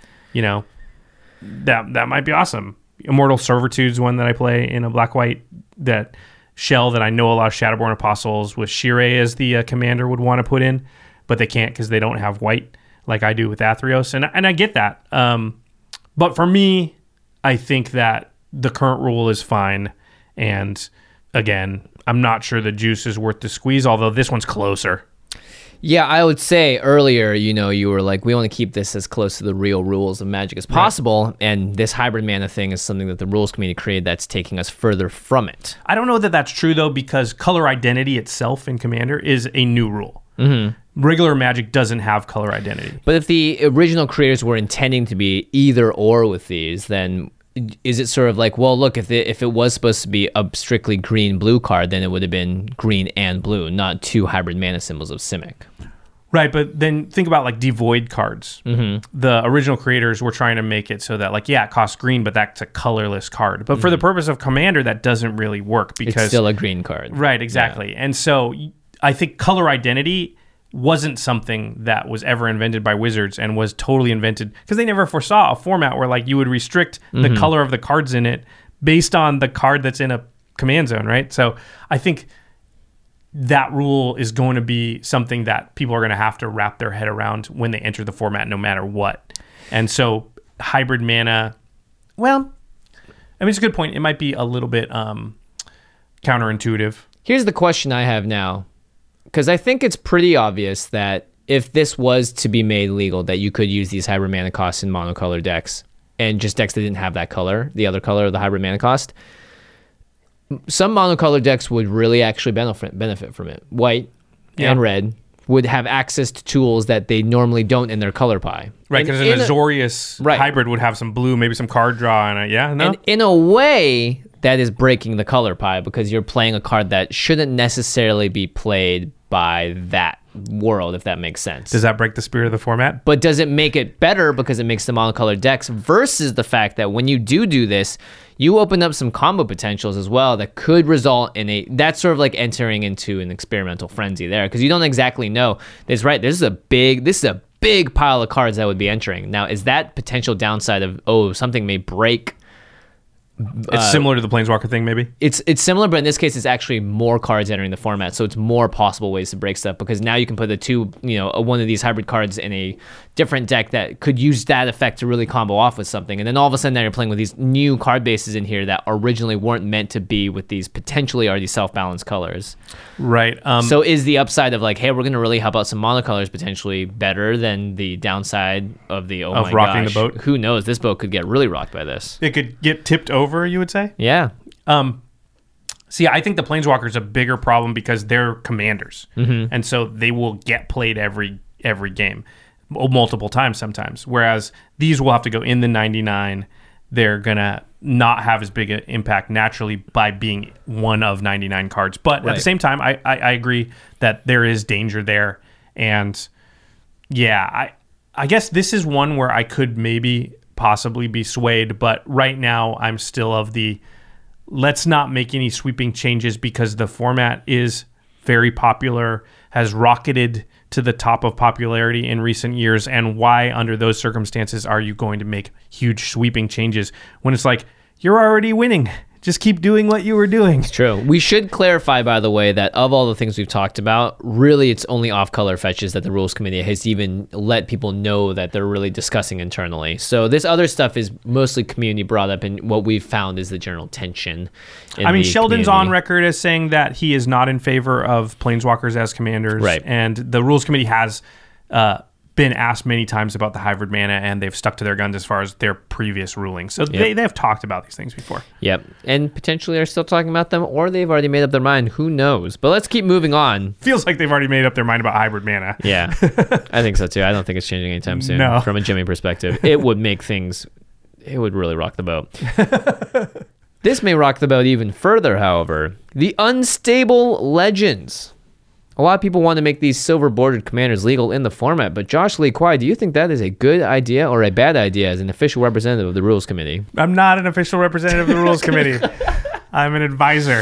That might be awesome. Immortal Servitude's one that I play in a black-white that shell that I know a lot of Shadowborn Apostles with Shirei as the commander would want to put in, but they can't because they don't have white like I do with Athreos, and I get that. But for me, I think that the current rule is fine, and again, I'm not sure the juice is worth the squeeze, although this one's closer. Yeah, I would say earlier, you were like, we want to keep this as close to the real rules of Magic as possible, right. And this hybrid mana thing is something that the rules committee created that's taking us further from it. I don't know that that's true, though, because color identity itself in Commander is a new rule. Regular Magic doesn't have color identity. But if the original creators were intending to be either or with these, then is it sort of like, well, look, if it was supposed to be a strictly green-blue card, then it would have been green and blue, not 2 hybrid mana symbols of Simic. Right, but then think about like Devoid cards. The original creators were trying to make it so that like, yeah, it costs green, but that's a colorless card. But for the purpose of Commander, that doesn't really work because it's still a green card. Right, exactly. Yeah. And so I think color identity wasn't something that was ever invented by Wizards and was totally invented because they never foresaw a format where like you would restrict the color of the cards in it based on the card that's in a command zone, right? So I think that rule is going to be something that people are going to have to wrap their head around when they enter the format no matter what. And so hybrid mana, well, I mean, it's a good point. It might be a little bit counterintuitive. Here's the question I have now. Because I think it's pretty obvious that if this was to be made legal, that you could use these hybrid mana costs in monocolor decks and just decks that didn't have that color, the other color of the hybrid mana cost. Some monocolor decks would really actually benefit from it. White and red would have access to tools that they normally don't in their color pie. Right, because an Azorius hybrid would have some blue, maybe some card draw in it. Yeah, no? And in a way, that is breaking the color pie because you're playing a card that shouldn't necessarily be played by that world, if that makes sense. Does that break the spirit of the format? But does it make it better because it makes the monocolored decks versus the fact that when you do this, you open up some combo potentials as well that could result in that's sort of like entering into an experimental frenzy there because you don't exactly know. That's right. This is a big pile of cards that would be entering. Now, is that potential downside of, something may break? It's similar to the Planeswalker thing, maybe? It's similar, but in this case, it's actually more cards entering the format, so it's more possible ways to break stuff, because now you can put one of these hybrid cards in a different deck that could use that effect to really combo off with something, and then all of a sudden now you're playing with these new card bases in here that originally weren't meant to be with these potentially already self-balanced colors. Right. So is the upside of like, hey, we're going to really help out some monocolors potentially better than the downside of the, rocking the boat? Who knows? This boat could get really rocked by this. It could get tipped over over, you would say? Yeah. See, I think the Planeswalker is a bigger problem because they're commanders, and so they will get played every game, multiple times sometimes. Whereas these will have to go in the 99. They're gonna not have as big an impact naturally by being one of 99 cards. But at the same time, I agree that there is danger there, and yeah, I guess this is one where I could maybe possibly be swayed, but right now I'm still of the let's not make any sweeping changes because the format is very popular, has rocketed to the top of popularity in recent years, and why under those circumstances are you going to make huge sweeping changes when it's like you're already winning? Just keep doing what you were doing. It's true. We should clarify, by the way, that of all the things we've talked about, really it's only off-color fetches that the Rules Committee has even let people know that they're really discussing internally. So this other stuff is mostly community brought up, and what we've found is the general tension. I mean, Sheldon's on record as saying that he is not in favor of Planeswalkers as commanders. Right. And the Rules Committee has been asked many times about the hybrid mana, and they've stuck to their guns as far as their previous rulings. So they have talked about these things before. Yep. And potentially are still talking about them, or they've already made up their mind. Who knows? But let's keep moving on. Feels like they've already made up their mind about hybrid mana. Yeah. I think so too. I don't think it's changing anytime soon. No. From a Jimmy perspective. It would make things... It would really rock the boat. This may rock the boat even further, however. The Unstable Legends. A lot of people want to make these silver-bordered commanders legal in the format, but Josh Lee Kwai, do you think that is a good idea or a bad idea as an official representative of the Rules Committee? I'm not an official representative of the Rules Committee. I'm an advisor.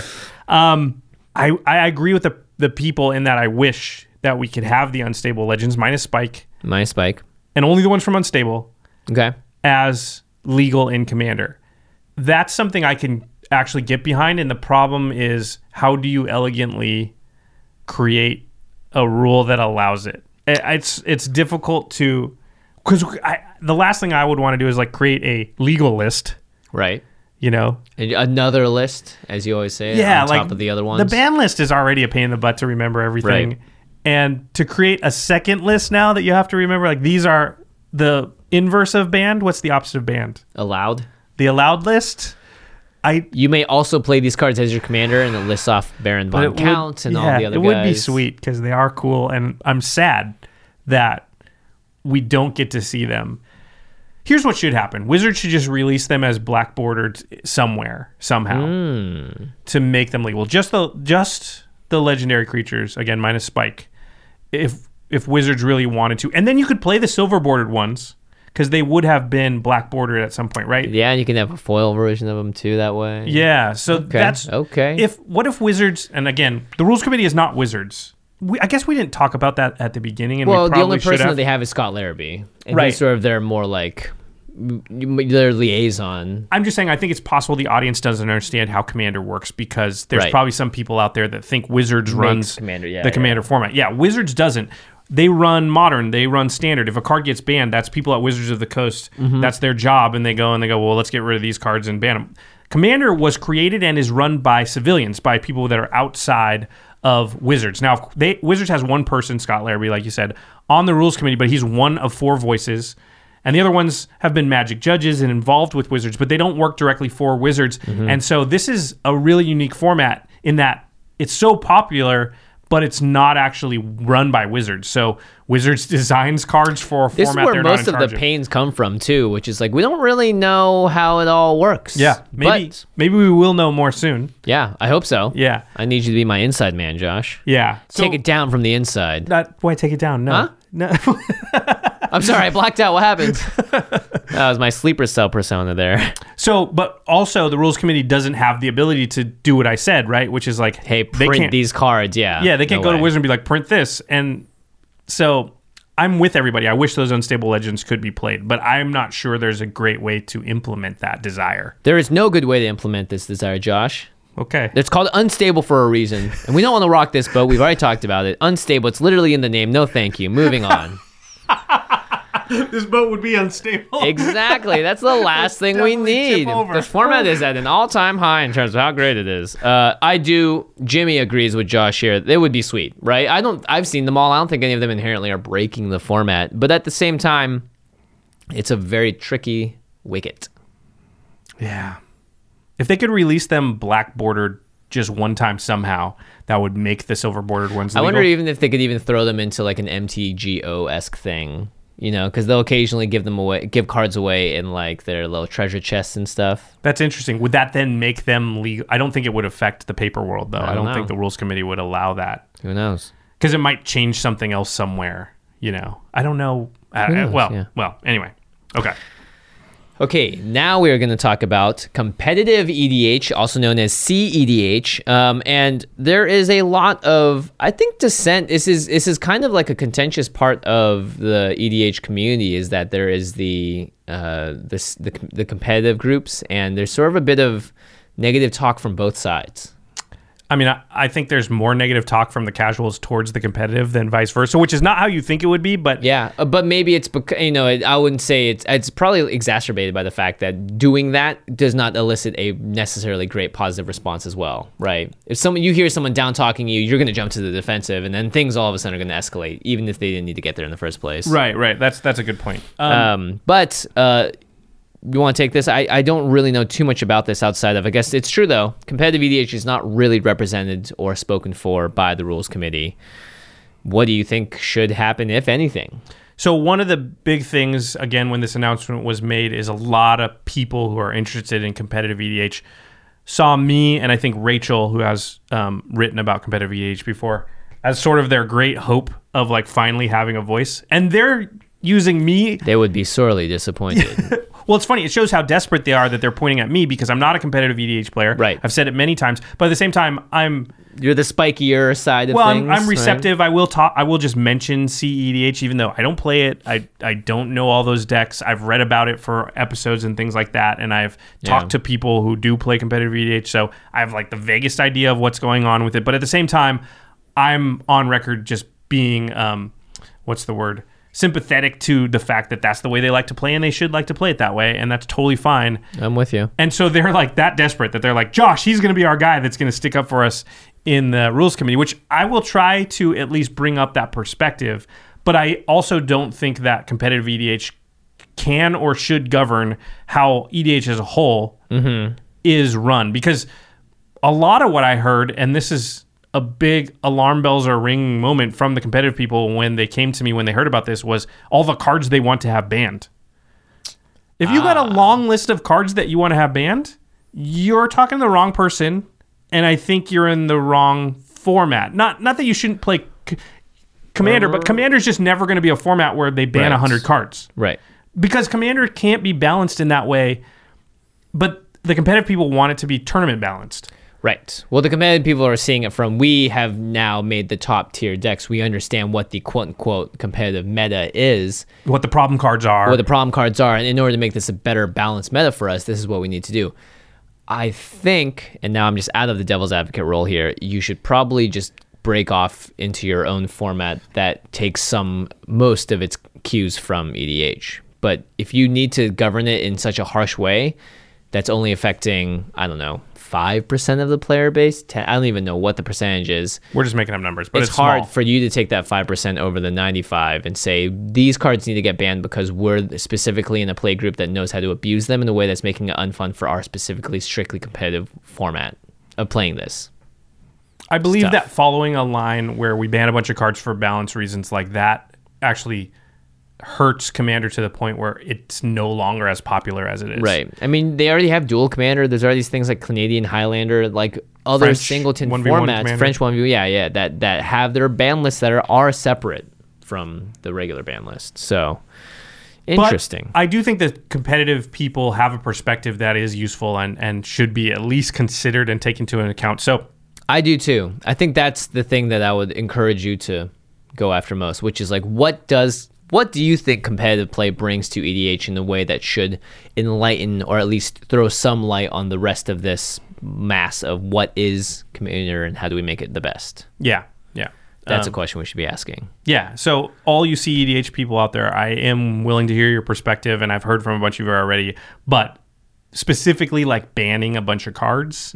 I agree with the people in that I wish that we could have the Unstable Legends minus Spike. Minus Spike. And only the ones from Unstable. Okay. As legal in Commander. That's something I can actually get behind, and the problem is how do you elegantly create a rule that allows it? It's difficult to, because the last thing I would want to do is like create a legal list, right? You know, and another list, as you always say, on top of the other ones. The ban list is already a pain in the butt to remember everything, right. And to create a second list now that you have to remember, like these are the inverse of banned. What's the opposite of banned? Allowed. The allowed list. You may also play these cards as your commander, and it lists off Baron Von Count and all the other guys. It would be sweet because they are cool, and I'm sad that we don't get to see them. Here's what should happen. Wizards should just release them as black bordered somewhere, somehow, to make them legal. Just the legendary creatures, again, minus Spike, if Wizards really wanted to. And then you could play the silver bordered ones, because they would have been black bordered at some point, right? Yeah, and you can have a foil version of them too that way. Yeah, so that's... Okay. What if Wizards... And again, the Rules Committee is not Wizards. I guess we didn't talk about that at the beginning, and well, we probably the only person should have. that they have is Scott Larrabee. And right. he's sort of their more like... their liaison. I'm just saying, I think it's possible the audience doesn't understand how Commander works, because there's probably some people out there that think Wizards runs the Commander format. Yeah, Wizards doesn't. They run Modern, they run Standard. If a card gets banned, that's people at Wizards of the Coast. That's their job, and they go, well, let's get rid of these cards and ban them. Commander was created and is run by civilians, by people that are outside of Wizards. Now, Wizards has one person, Scott Larrabee, like you said, on the Rules Committee, but he's one of 4 voices. And the other ones have been Magic judges and involved with Wizards, but they don't work directly for Wizards. And so this is a really unique format in that it's so popular, but it's not actually run by Wizards. So Wizards designs cards for a this format they're not in charge of. This is where most of the pains come from, too, which is like, we don't really know how it all works. Yeah, maybe we will know more soon. Yeah, I hope so. Yeah. I need you to be my inside man, Josh. Yeah. Take it down from the inside. Why take it down? No. Huh? No. I'm sorry, I blacked out. What happened? That was my sleeper cell persona there. So, but also the Rules Committee doesn't have the ability to do what I said, right? Which is like, hey, print these cards, yeah. Yeah, they can't go to Wizard and be like, print this. And so I'm with everybody. I wish those Unstable Legends could be played, but I'm not sure there's a great way to implement that desire. There is no good way to implement this desire, Josh. Okay. It's called Unstable for a reason. And we don't want to rock this boat. We've already talked about it. Unstable. It's literally in the name. No thank you. Moving on. This boat would be unstable. Exactly. That's the last thing we need. This format is at an all-time high in terms of how great it is. Jimmy agrees with Josh here. They would be sweet, right? I've seen them all. I don't think any of them inherently are breaking the format. But at the same time, it's a very tricky wicket. Yeah. If they could release them black bordered just one time somehow, that would make the silver bordered ones legal. I wonder even if they could even throw them into like an MTGO-esque thing, you know, because they'll occasionally give cards away in like their little treasure chests and stuff. That's interesting. Would that then make them legal? I don't think it would affect the paper world, though. I don't think the rules committee would allow that. Who knows? Because it might change something else somewhere, you know. I don't know. Well, anyway. Okay. Okay, now we are going to talk about competitive EDH, also known as CEDH, and there is a lot of, I think, dissent. This is kind of like a contentious part of the EDH community, is that there is the competitive groups, and there's sort of a bit of negative talk from both sides. I mean, I think there's more negative talk from the casuals towards the competitive than vice versa, which is not how you think it would be, but... Yeah, but maybe it's, you know, I wouldn't say it's probably exacerbated by the fact that doing that does not elicit a necessarily great positive response as well, right? If you hear someone down-talking you, you're going to jump to the defensive, and then things all of a sudden are going to escalate, even if they didn't need to get there in the first place. Right. That's a good point. You want to take this? I don't really know too much about this outside of, I guess it's true though, competitive EDH is not really represented or spoken for by the rules committee. What do you think should happen, if anything? So one of the big things, again, when this announcement was made, is a lot of people who are interested in competitive EDH saw me, and I think Rachel, who has written about competitive EDH before, as sort of their great hope of like finally having a voice. And they're using me. They would be sorely disappointed. Well, it's funny. It shows how desperate they are that they're pointing at me because I'm not a competitive EDH player. Right. I've said it many times, but at the same time, You're the spikier side of things. I'm receptive. Right? I will talk. I will just mention CEDH, even though I don't play it. I don't know all those decks. I've read about it for episodes and things like that, and I've talked to people who do play competitive EDH, so I have like the vaguest idea of what's going on with it. But at the same time, I'm on record just being sympathetic to the fact that that's the way they like to play, and they should like to play it that way, and that's totally fine. I'm with you. And so they're like that desperate that they're like, Josh, he's going to be our guy that's going to stick up for us in the rules committee, which I will try to at least bring up that perspective. But I also don't think that competitive EDH can or should govern how EDH as a whole is run, because a lot of what I heard, and this is a big alarm bells are ringing moment from the competitive people when they came to me when they heard about this, was all the cards they want to have banned. If you got a long list of cards that you want to have banned, you're talking to the wrong person, and I think you're in the wrong format. Not that you shouldn't play Commander, but Commander's just never going to be a format where they ban 100 cards. Right. Because Commander can't be balanced in that way, but the competitive people want it to be tournament balanced. Right. Well, the competitive people are seeing it from, we have now made the top tier decks. We understand what the quote-unquote competitive meta is. What the problem cards are. And in order to make this a better balanced meta for us, this is what we need to do. I think, and now I'm just out of the devil's advocate role here, you should probably just break off into your own format that takes most of its cues from EDH. But if you need to govern it in such a harsh way, that's only affecting, 5% of the player base. I don't even know what the percentage is. We're just making up numbers, but it's hard small for you to take that 5% over the 95 and say these cards need to get banned because we're specifically in a play group that knows how to abuse them in a way that's making it unfun for our specifically strictly competitive format of playing this. I believe that following a line where we ban a bunch of cards for balance reasons like that actually hurts Commander to the point where it's no longer as popular as it is. Right. I mean, they already have dual Commander. There's already these things like Canadian Highlander, like other French singleton 1v1 formats, Commander. French 1v, that have their ban lists that are separate from the regular ban list. So, interesting. But I do think that competitive people have a perspective that is useful and should be at least considered and taken into account. So, I do too. I think that's the thing that I would encourage you to go after most, which is like, what do you think competitive play brings to EDH in a way that should enlighten or at least throw some light on the rest of this mass of what is Commander and how do we make it the best? Yeah. That's a question we should be asking. Yeah. So all you CEDH people out there, I am willing to hear your perspective, and I've heard from a bunch of you already, but specifically like banning a bunch of cards,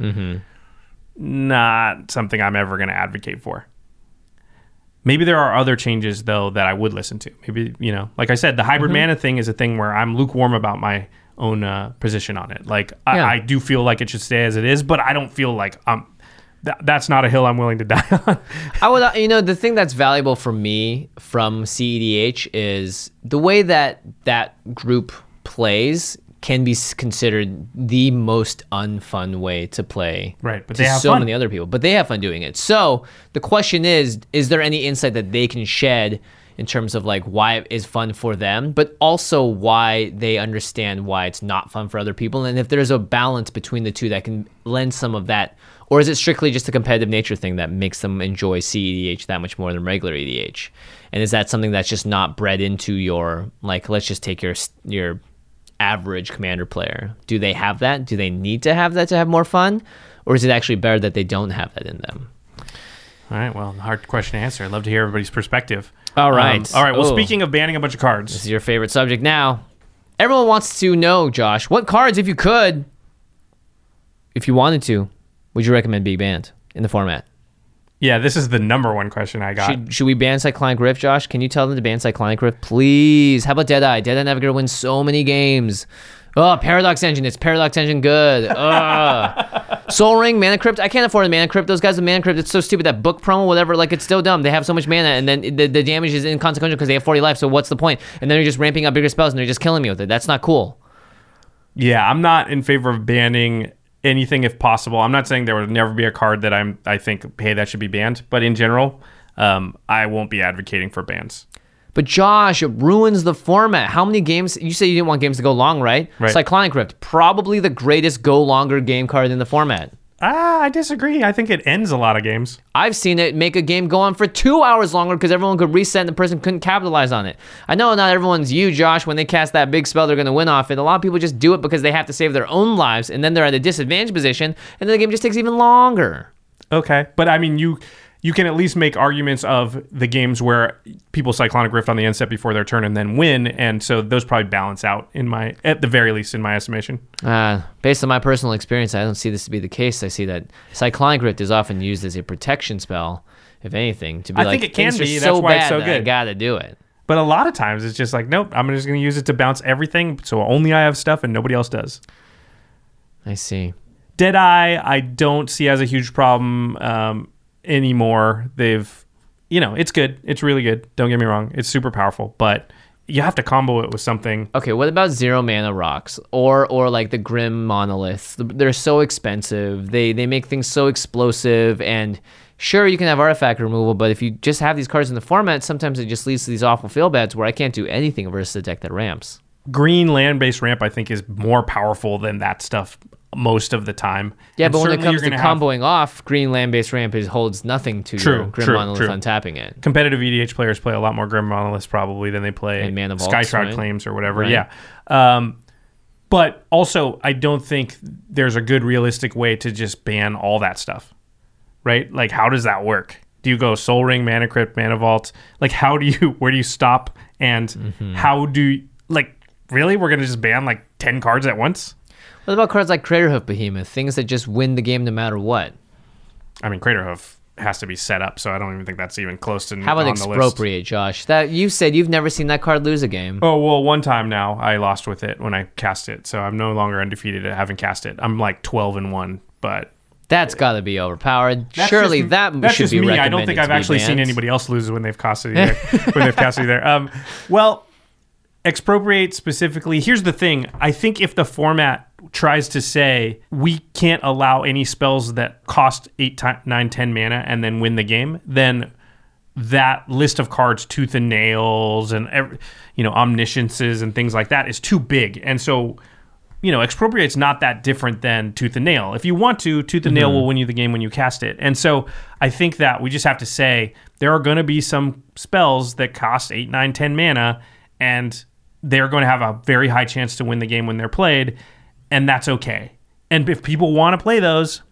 not something I'm ever going to advocate for. Maybe there are other changes, though, that I would listen to. Maybe, like I said, the hybrid mana thing is a thing where I'm lukewarm about my position on it. Like Yeah. I do feel like it should stay as it is, but I don't feel like that's not a hill I'm willing to die on. I would, the thing that's valuable for me from CEDH is the way that group plays can be considered the most unfun way to play. Right, but to they have so fun. many other people, but they have fun doing it. So the question is there any insight that they can shed in terms of like why it is fun for them, but also why they understand why it's not fun for other people, and if there's a balance between the two that can lend some of that, or is it strictly just a competitive nature thing that makes them enjoy CEDH that much more than regular EDH? And is that something that's just not bred into your, like, let's just take your average Commander player? Do they have that? Do they need to have that to have more fun? Or is it actually better that they don't have that in them? All right, well, hard question to answer. I'd love to hear everybody's perspective. All right. All right, well, Ooh. speaking of banning a bunch of cards. This is your favorite subject now. Everyone wants to know, Josh, what cards, if you wanted to, would you recommend being banned in the format? Yeah, this is the number one question I got. Should we ban Cyclonic Rift, Josh? Can you tell them to ban Cyclonic Rift, please? How about Deadeye? Deadeye Navigator wins so many games. Oh, Paradox Engine. It's Paradox Engine good. Soul Ring, Mana Crypt. I can't afford a Mana Crypt. Those guys with Mana Crypt, it's so stupid. That book promo, whatever, like, it's so dumb. They have so much mana, and then the damage is inconsequential because they have 40 life, so what's the point? And then they're just ramping up bigger spells, and they're just killing me with it. That's not cool. Yeah, I'm not in favor of banning anything if possible. I'm not saying there would never be a card that I think, hey, that should be banned. But in general, I won't be advocating for bans. But Josh, it ruins the format. How many games? You say you didn't want games to go long, right? Right. Cyclonic Rift, probably the greatest go longer game card in the format. I disagree. I think it ends a lot of games. I've seen it make a game go on for 2 hours longer because everyone could reset and the person couldn't capitalize on it. I know not everyone's you, Josh. When they cast that big spell, they're going to win off it. A lot of people just do it because they have to save their own lives, and then they're at a disadvantaged position, and then the game just takes even longer. Okay, but I mean, you can at least make arguments of the games where people Cyclonic Rift on the end step before their turn and then win, and so those probably balance out at the very least in my estimation. Based on my personal experience, I don't see this to be the case. I see that Cyclonic Rift is often used as a protection spell, if anything, to be I like, think it can things are be. so That's why it's bad so that I good. gotta do it. But a lot of times it's just like, nope, I'm just going to use it to bounce everything, so only I have stuff and nobody else does. I see. Deadeye, I don't see as a huge problem anymore. It's good. It's really good. Don't get me wrong. It's super powerful, but you have to combo it with something. Okay, what about 0 mana rocks or like the Grim Monoliths? They're so expensive. They make things so explosive, and sure, you can have artifact removal, but if you just have these cards in the format, sometimes it just leads to these awful fail bats where I can't do anything versus a deck that ramps. Green land-based ramp, I think, is more powerful than that stuff most of the time. Yeah, And but when it certainly comes to you're gonna have comboing off, green land-based ramp holds nothing to your Grim Monolith untapping it. competitive EDH players play a lot more Grim Monoliths probably than they play And Mana Vaults, Skyshroud right? Claims or whatever. Right. Yeah. But also, I don't think there's a good realistic way to just ban all that stuff, right? Like, how does that work? Do you go Soul Ring, Mana Crypt, Mana Vault? Like, where do you stop? And how do you, like, really? We're going to just ban like 10 cards at once? What about cards like Craterhoof Behemoth? Things that just win the game no matter what. I mean, Craterhoof has to be set up, so I don't even think that's even close to How about on the list. Expropriate, Josh? That you said you've never seen that card lose a game. Oh, well, one time now I lost with it when I cast it, so I'm no longer undefeated at having cast it. I'm like 12-1 but That's got to be overpowered. that's Surely just, that that's should just be me. recommended. I don't think to I've be actually seen banned. anybody else lose when they've casted either. when they've casted either. Well, Expropriate specifically. Here's the thing. I think if the format tries to say we can't allow any spells that cost 8, 9, 10 mana and then win the game, then that list of cards, Tooth and Nails and Omnisciences and things like that, is too big. And so, Expropriate's not that different than Tooth and Nail. If you want to, Tooth and Nail will win you the game when you cast it. And so I think that we just have to say there are going to be some spells that cost 8, 9, 10 mana, and they're going to have a very high chance to win the game when they're played, and that's okay. And if people want to play those,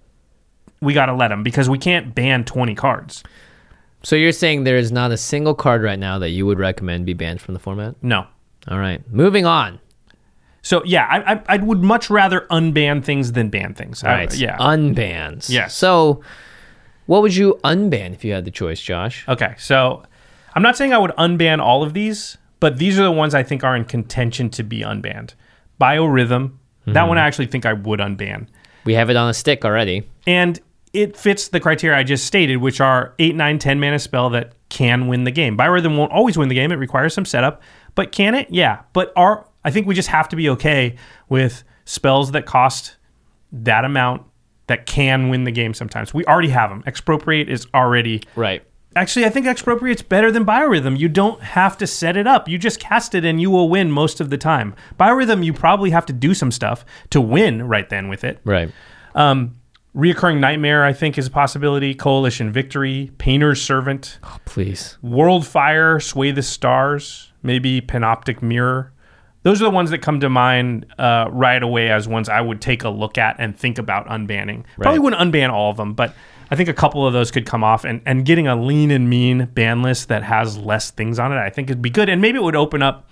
we got to let them, because we can't ban 20 cards. So you're saying there is not a single card right now that you would recommend be banned from the format? No. All right, moving on. So, yeah, I would much rather unban things than ban things. All right, Yeah. unbans. Yes. So what would you unban if you had the choice, Josh? Okay, so I'm not saying I would unban all of these, but these are the ones I think are in contention to be unbanned. Biorhythm. That one I actually think I would unban. We have it on a stick already. And it fits the criteria I just stated, which are 8, 9, 10 mana spell that can win the game. Biorhythm won't always win the game. It requires some setup. But can it? Yeah. But I think we just have to be okay with spells that cost that amount that can win the game sometimes. We already have them. Expropriate is already... Right. Actually, I think Expropriate's better than Biorhythm. You don't have to set it up. You just cast it and you will win most of the time. Biorhythm, you probably have to do some stuff to win right then with it. Right. Reoccurring Nightmare, I think, is a possibility. Coalition Victory, Painter's Servant. Oh, please. World Fire, Sway the Stars, maybe Panoptic Mirror. Those are the ones that come to mind right away as ones I would take a look at and think about unbanning. Probably wouldn't unban all of them, but I think a couple of those could come off. And getting a lean and mean ban list that has less things on it, I think it'd be good. And maybe it would open up,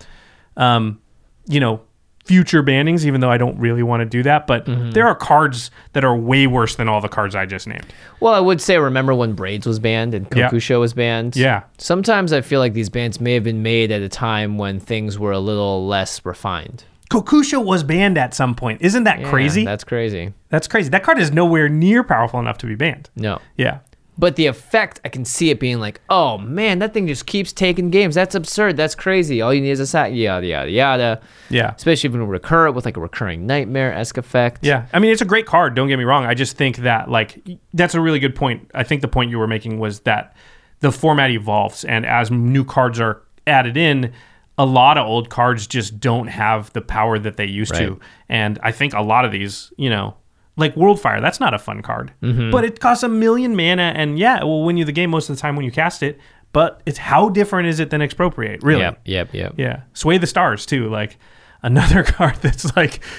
future bannings, even though I don't really want to do that. But there are cards that are way worse than all the cards I just named. Well, I would say, remember when Braids was banned and Kokusho was banned? Yeah. Sometimes I feel like these bans may have been made at a time when things were a little less refined. Kokusho was banned at some point. Isn't that crazy? That's crazy. That's crazy. That card is nowhere near powerful enough to be banned. No. Yeah. But the effect, I can see it being like, oh man, that thing just keeps taking games. That's absurd. That's crazy. All you need is a sack, yada, yada, yada. Yeah. Especially when you recur it with like a recurring nightmare-esque effect. Yeah. I mean, it's a great card. Don't get me wrong. I just think that, that's a really good point. I think the point you were making was that the format evolves, and as new cards are added in, a lot of old cards just don't have the power that they used to. And I think a lot of these, like Worldfire, that's not a fun card. But it costs 1 million mana, and it will win you the game most of the time when you cast it. But it's how different is it than Expropriate, really? Yep. Yeah. Sway the Stars, too. Like, another card that's,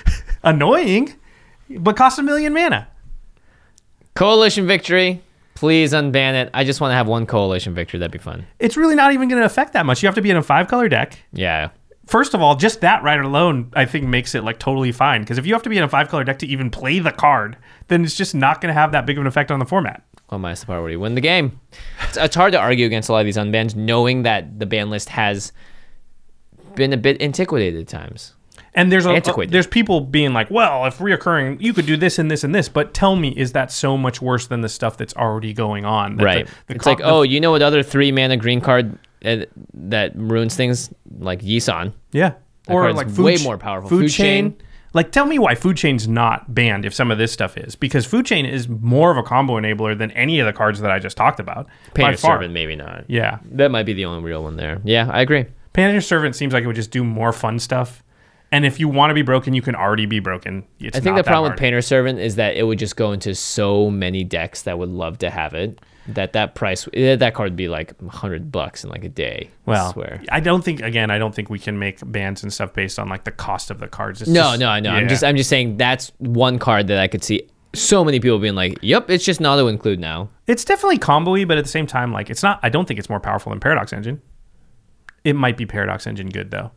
annoying, but costs 1 million mana. Coalition Victory. Please unban it. I just want to have one Coalition Victory. That'd be fun. It's really not even going to affect that much. You have to be in a 5-color deck. Yeah. First of all, just that right alone, I think, makes it totally fine. Because if you have to be in a 5-color deck to even play the card, then it's just not going to have that big of an effect on the format. Well, minus the power where you win the game. It's hard to argue against a lot of these unbans, knowing that the ban list has been a bit antiquated at times. And there's people being like, well, if reoccurring, you could do this and this and this. But tell me, is that so much worse than the stuff that's already going on? Right. It's like, you know what other 3-mana green card that ruins things? Like Yisan. Yeah. Or like way more powerful. Food Chain. Tell me why Food Chain's not banned if some of this stuff is. Because Food Chain is more of a combo enabler than any of the cards that I just talked about. Painter's Servant, maybe not. Yeah. That might be the only real one there. Yeah, I agree. Painter's Servant seems like it would just do more fun stuff. And if you want to be broken, you can already be broken. I think the problem with Painter's Servant is that it would just go into so many decks that would love to have it. That price, that card would be like $100 in a day. Well, I swear. I don't think we can make bans and stuff based on the cost of the cards. No, I know. Yeah. I'm just saying that's one card that I could see so many people being like, "Yep, it's just not to include now." It's definitely combo-y, but at the same time, it's not. I don't think it's more powerful than Paradox Engine. It might be Paradox Engine good though.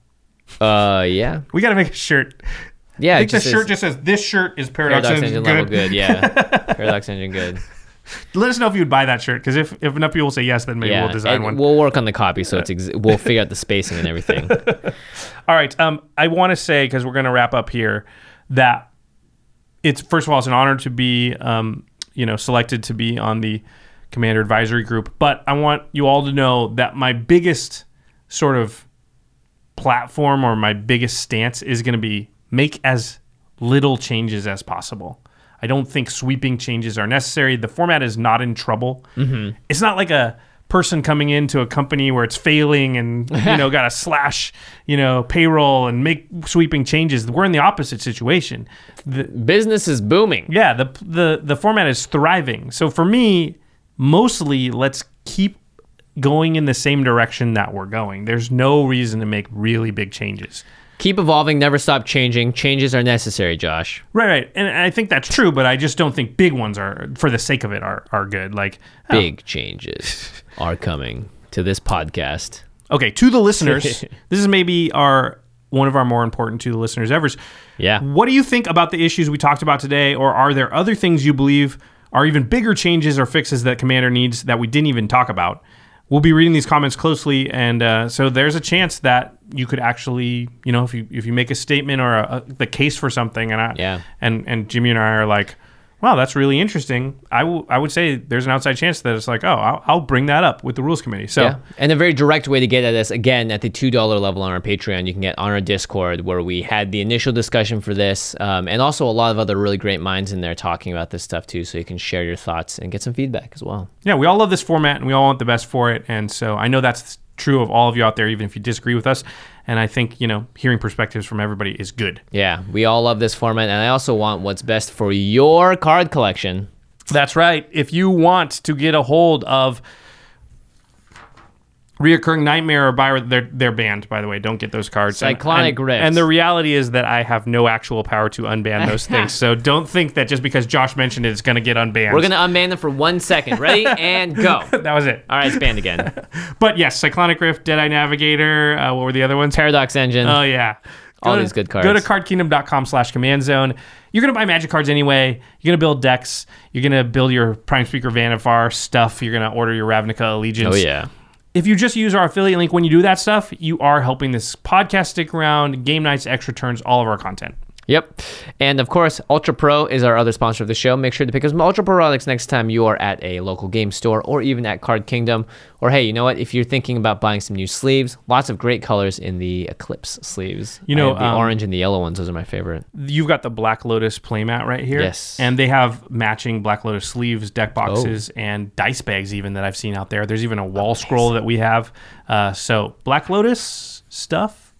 Yeah. We got to make a shirt. Yeah, I think the shirt just says, "This shirt is Paradox Engine good." Level good. Yeah, Paradox Engine good. Let us know if you would buy that shirt, because if enough people say yes, then maybe we'll design one. We'll work on the copy, so we'll figure out the spacing and everything. All right. I want to say, because we're going to wrap up here, that it's, first of all, it's an honor to be selected to be on the Commander Advisory Group. But I want you all to know that my biggest sort of platform or my biggest stance is going to be make as little changes as possible. I don't think sweeping changes are necessary. The format is not in trouble. Mm-hmm. It's not like a person coming into a company where it's failing and got to slash payroll and make sweeping changes. We're in the opposite situation. The business is booming. Yeah, the format is thriving. So for me, mostly let's keep going in the same direction that we're going. There's no reason to make really big changes. Keep evolving, never stop changing. Changes are necessary, Josh. Right. And I think that's true, but I just don't think big ones are, for the sake of it, are good. Big changes are coming to this podcast. Okay, to the listeners, this is maybe one of our more important to the listeners ever. Yeah. What do you think about the issues we talked about today, or are there other things you believe are even bigger changes or fixes that Commander needs that we didn't even talk about? we'll be reading these comments closely, and so there's a chance that you could actually, if you make a statement or the case for something, and Jimmy and I are like, wow, that's really interesting. I would say there's an outside chance that it's like, oh, I'll bring that up with the rules committee. So, yeah. And a very direct way to get at this, again, at the $2 level on our Patreon, you can get on our Discord where we had the initial discussion for this, and also a lot of other really great minds in there talking about this stuff too, so you can share your thoughts and get some feedback as well. Yeah, we all love this format, and we all want the best for it, and so I know that's true of all of you out there, even if you disagree with us. And I think, hearing perspectives from everybody is good. Yeah, we all love this format, and I also want what's best for your card collection. That's right. If you want to get a hold of Reoccurring Nightmare or Byron, they're banned, by the way. Don't get those cards. Cyclonic Rift. And the reality is that I have no actual power to unban those things. So don't think that just because Josh mentioned it, it's going to get unbanned. We're going to unban them for 1 second. Ready? And go. That was it. All right, it's banned again. But yes, Cyclonic Rift, Deadeye Navigator. What were the other ones? Paradox Engine. Oh, yeah. All these good cards. Go to cardkingdom.com/command zone. You're going to buy Magic cards anyway. You're going to build decks. You're going to build your Prime Speaker Vannevar stuff. You're going to order your Ravnica Allegiance. Oh, yeah. If you just use our affiliate link when you do that stuff, you are helping this podcast stick around, game nights, extra turns, all of our content. Yep. And of course, Ultra Pro is our other sponsor of the show. Make sure to pick up some Ultra Pro products next time you are at a local game store or even at Card Kingdom. Or hey, you know what? If you're thinking about buying some new sleeves, lots of great colors in the Eclipse sleeves. The orange and the yellow ones, those are my favorite. You've got the Black Lotus playmat right here. Yes. And they have matching Black Lotus sleeves, deck boxes, and dice bags even that I've seen out there. There's even a wall scroll that we have. So Black Lotus stuff,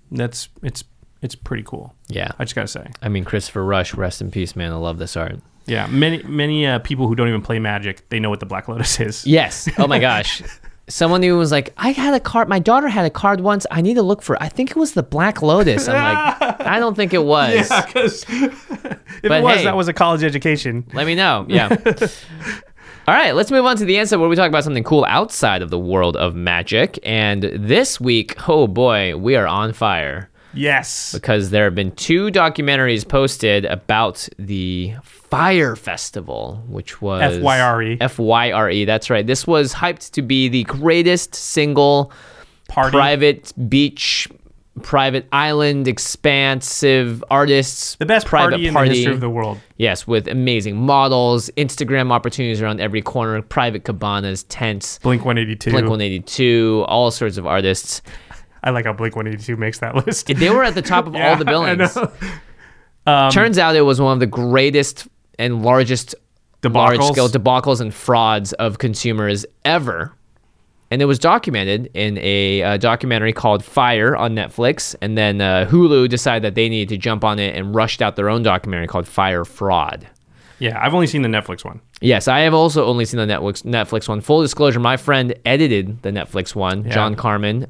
it's pretty cool. Yeah. I just got to say. I mean, Christopher Rush, rest in peace, man. I love this art. Yeah. Many people who don't even play Magic, they know what the Black Lotus is. Yes. Oh my gosh. Someone who was like, I had a card. My daughter had a card once. I need to look for it. I think it was the Black Lotus. I'm like, I don't think it was. Yeah, because if it was, that was a college education. Let me know. Yeah. All right, let's move on to the answer where we talk about something cool outside of the world of Magic. And this week, oh boy, we are on fire. Yes. Because there have been 2 documentaries posted about the Fire Festival, which was... FYRE. FYRE, that's right. This was hyped to be the greatest single private beach, private island, expansive artists. The best private party in the history of the world. Yes, with amazing models, Instagram opportunities around every corner, private cabanas, tents. Blink-182. Blink-182, all sorts of artists. I like how Blink-182 makes that list. They were at the top of all the billings. I know. Turns out it was one of the greatest and largest large-scale debacles and frauds of consumers ever. And it was documented in a documentary called Fire on Netflix. And then Hulu decided that they needed to jump on it and rushed out their own documentary called Fire Fraud. Yeah, I've only seen the Netflix one. Yes, I have also only seen the Netflix one. Full disclosure, my friend edited the Netflix one, John Carmen.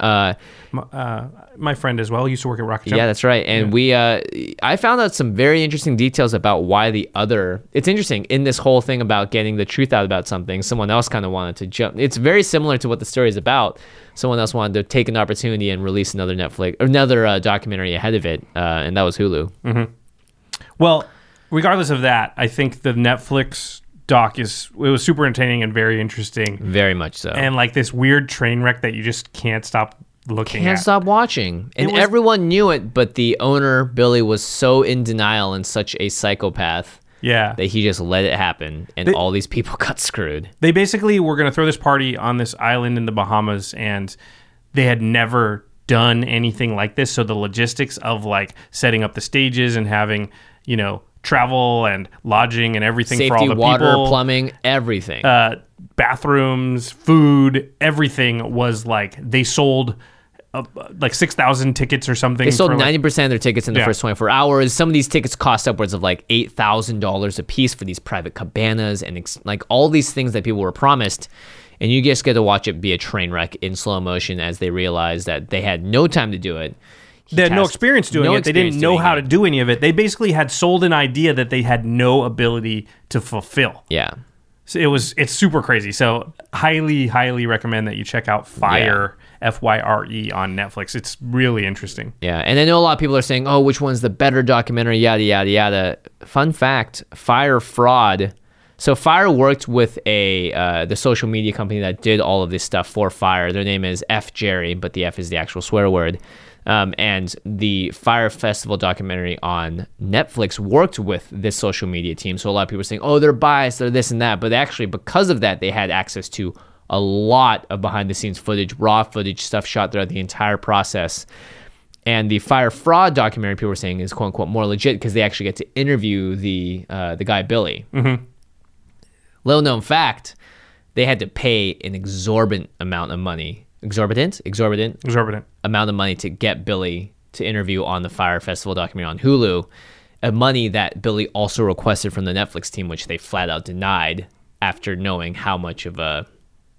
My friend as well. He used to work at Rocket Jump. Yeah, that's right. And I found out some very interesting details about why it's interesting, in this whole thing about getting the truth out about something, someone else kind of wanted to jump. It's very similar to what the story is about. Someone else wanted to take an opportunity and release another documentary ahead of it, and that was Hulu. Mm-hmm. Well, regardless of that, I think the Netflix doc it was super entertaining and very interesting. Very much so. And like this weird train wreck that you just can't stop looking at. Can't stop watching. And everyone knew it, but the owner, Billy, was so in denial and such a psychopath that he just let it happen, and all these people got screwed. They basically were going to throw this party on this island in the Bahamas, and they had never done anything like this. So the logistics of like setting up the stages and having, travel and lodging and everything safety, for all the water, people. Plumbing, everything. Bathrooms, food, everything was like, they sold like 6,000 tickets or something. They sold 90% of their tickets in the first 24 hours. Some of these tickets cost upwards of like $8,000 a piece for these private cabanas and like all these things that people were promised. And you just get to watch it be a train wreck in slow motion as they realized that they had no time to do it. They had no experience doing it. They didn't know how to do any of it. They basically had sold an idea that they had no ability to fulfill. Yeah. So it's super crazy. So highly, highly recommend that you check out Fire, FYRE on Netflix. It's really interesting. Yeah. And I know a lot of people are saying, oh, which one's the better documentary, yada, yada, yada. Fun fact, Fire Fraud So Fire worked with the social media company that did all of this stuff for Fire. Their name is F Jerry, but the F is the actual swear word. And the Fire Festival documentary on Netflix worked with this social media team. So a lot of people are saying, oh, they're biased, they're this and that. But actually, because of that, they had access to a lot of behind-the-scenes footage, raw footage, stuff shot throughout the entire process. And the Fire Fraud documentary, people were saying, is quote-unquote more legit because they actually get to interview the guy, Billy. Mm-hmm. Little known fact, they had to pay an exorbitant amount of money. Exorbitant amount of money to get Billy to interview on the Fire Festival documentary on Hulu. A money that Billy also requested from the Netflix team, which they flat out denied after knowing how much of a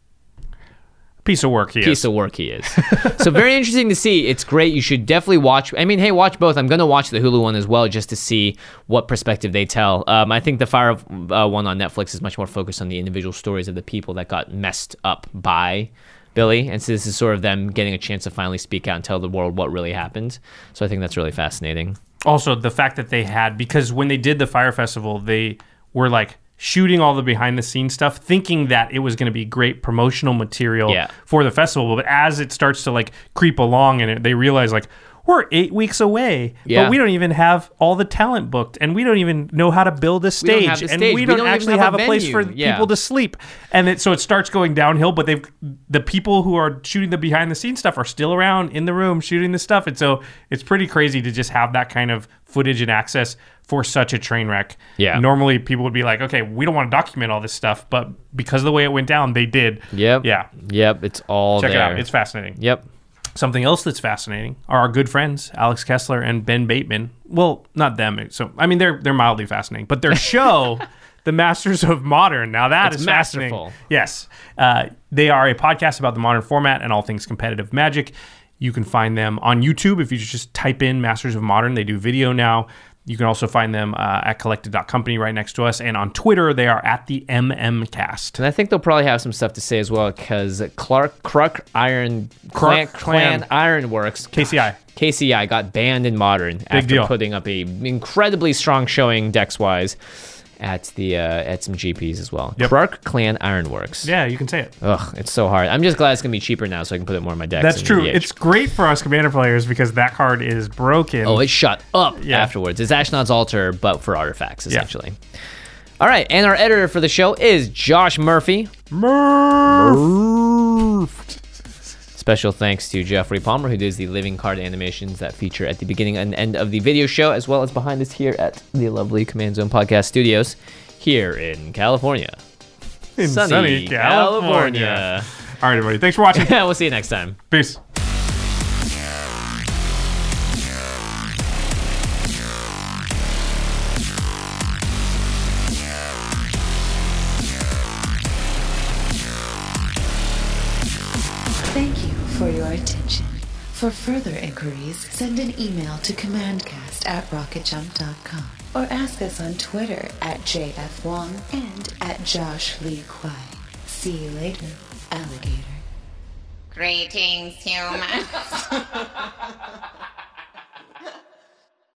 piece of work he is. So very interesting to see. It's great. You should definitely watch. I mean, hey, watch both. I'm going to watch the Hulu one as well just to see what perspective they tell. I think the Fire one on Netflix is much more focused on the individual stories of the people that got messed up by Billy. And so this is sort of them getting a chance to finally speak out and tell the world what really happened. So I think that's really fascinating. Also, the fact that they had, because when they did the Fire Festival, they were like shooting all the behind the scenes stuff, thinking that it was going to be great promotional material for the festival. But as it starts to like creep along and they realize like, we're 8 weeks away, but we don't even have all the talent booked, and we don't even know how to build a stage, and we don't actually have a place for people to sleep. And so it starts going downhill, but the people who are shooting the behind the scenes stuff are still around in the room shooting the stuff. And so it's pretty crazy to just have that kind of footage and access for such a train wreck. Yeah. Normally people would be like, okay, we don't want to document all this stuff, but because of the way it went down, they did. Yep. Yeah. Yep. It's all Check there. it out. It's fascinating. Yep. Something else that's fascinating are our good friends, Alex Kessler and Ben Bateman. Well, not them. So, I mean, they're mildly fascinating, but their show, The Masters of Modern. Now that is fascinating. Masterful. Yes. They are a podcast about the modern format and all things competitive Magic. You can find them on YouTube if you just type in Masters of Modern. They do video now. You can also find them at collected.company right next to us. And on Twitter, they are at the MMcast. And I think they'll probably have some stuff to say as well because Clan Ironworks, KCI got banned in Modern after putting up a incredibly strong showing decks-wise at some GPs as well. Yep. Clark Clan Ironworks. Yeah, you can say it. Ugh, it's so hard. I'm just glad it's going to be cheaper now so I can put it more in my decks. That's true. It's great for us Commander players because that card is broken. Oh, it shot up afterwards. It's Ashnod's Altar, but for artifacts, essentially. Yeah. All right, and our editor for the show is Josh Murphy. Special thanks to Jeffrey Palmer, who does the living card animations that feature at the beginning and end of the video show, as well as behind us here at the lovely Command Zone Podcast Studios here in California. In sunny California. All right, everybody. Thanks for watching. We'll see you next time. Peace. Thank you for your attention. For further inquiries, send an email to commandcast@rocketjump.com or ask us on Twitter at JFWong and at Josh Lee Kwai. See you later, alligator. Greetings, humans.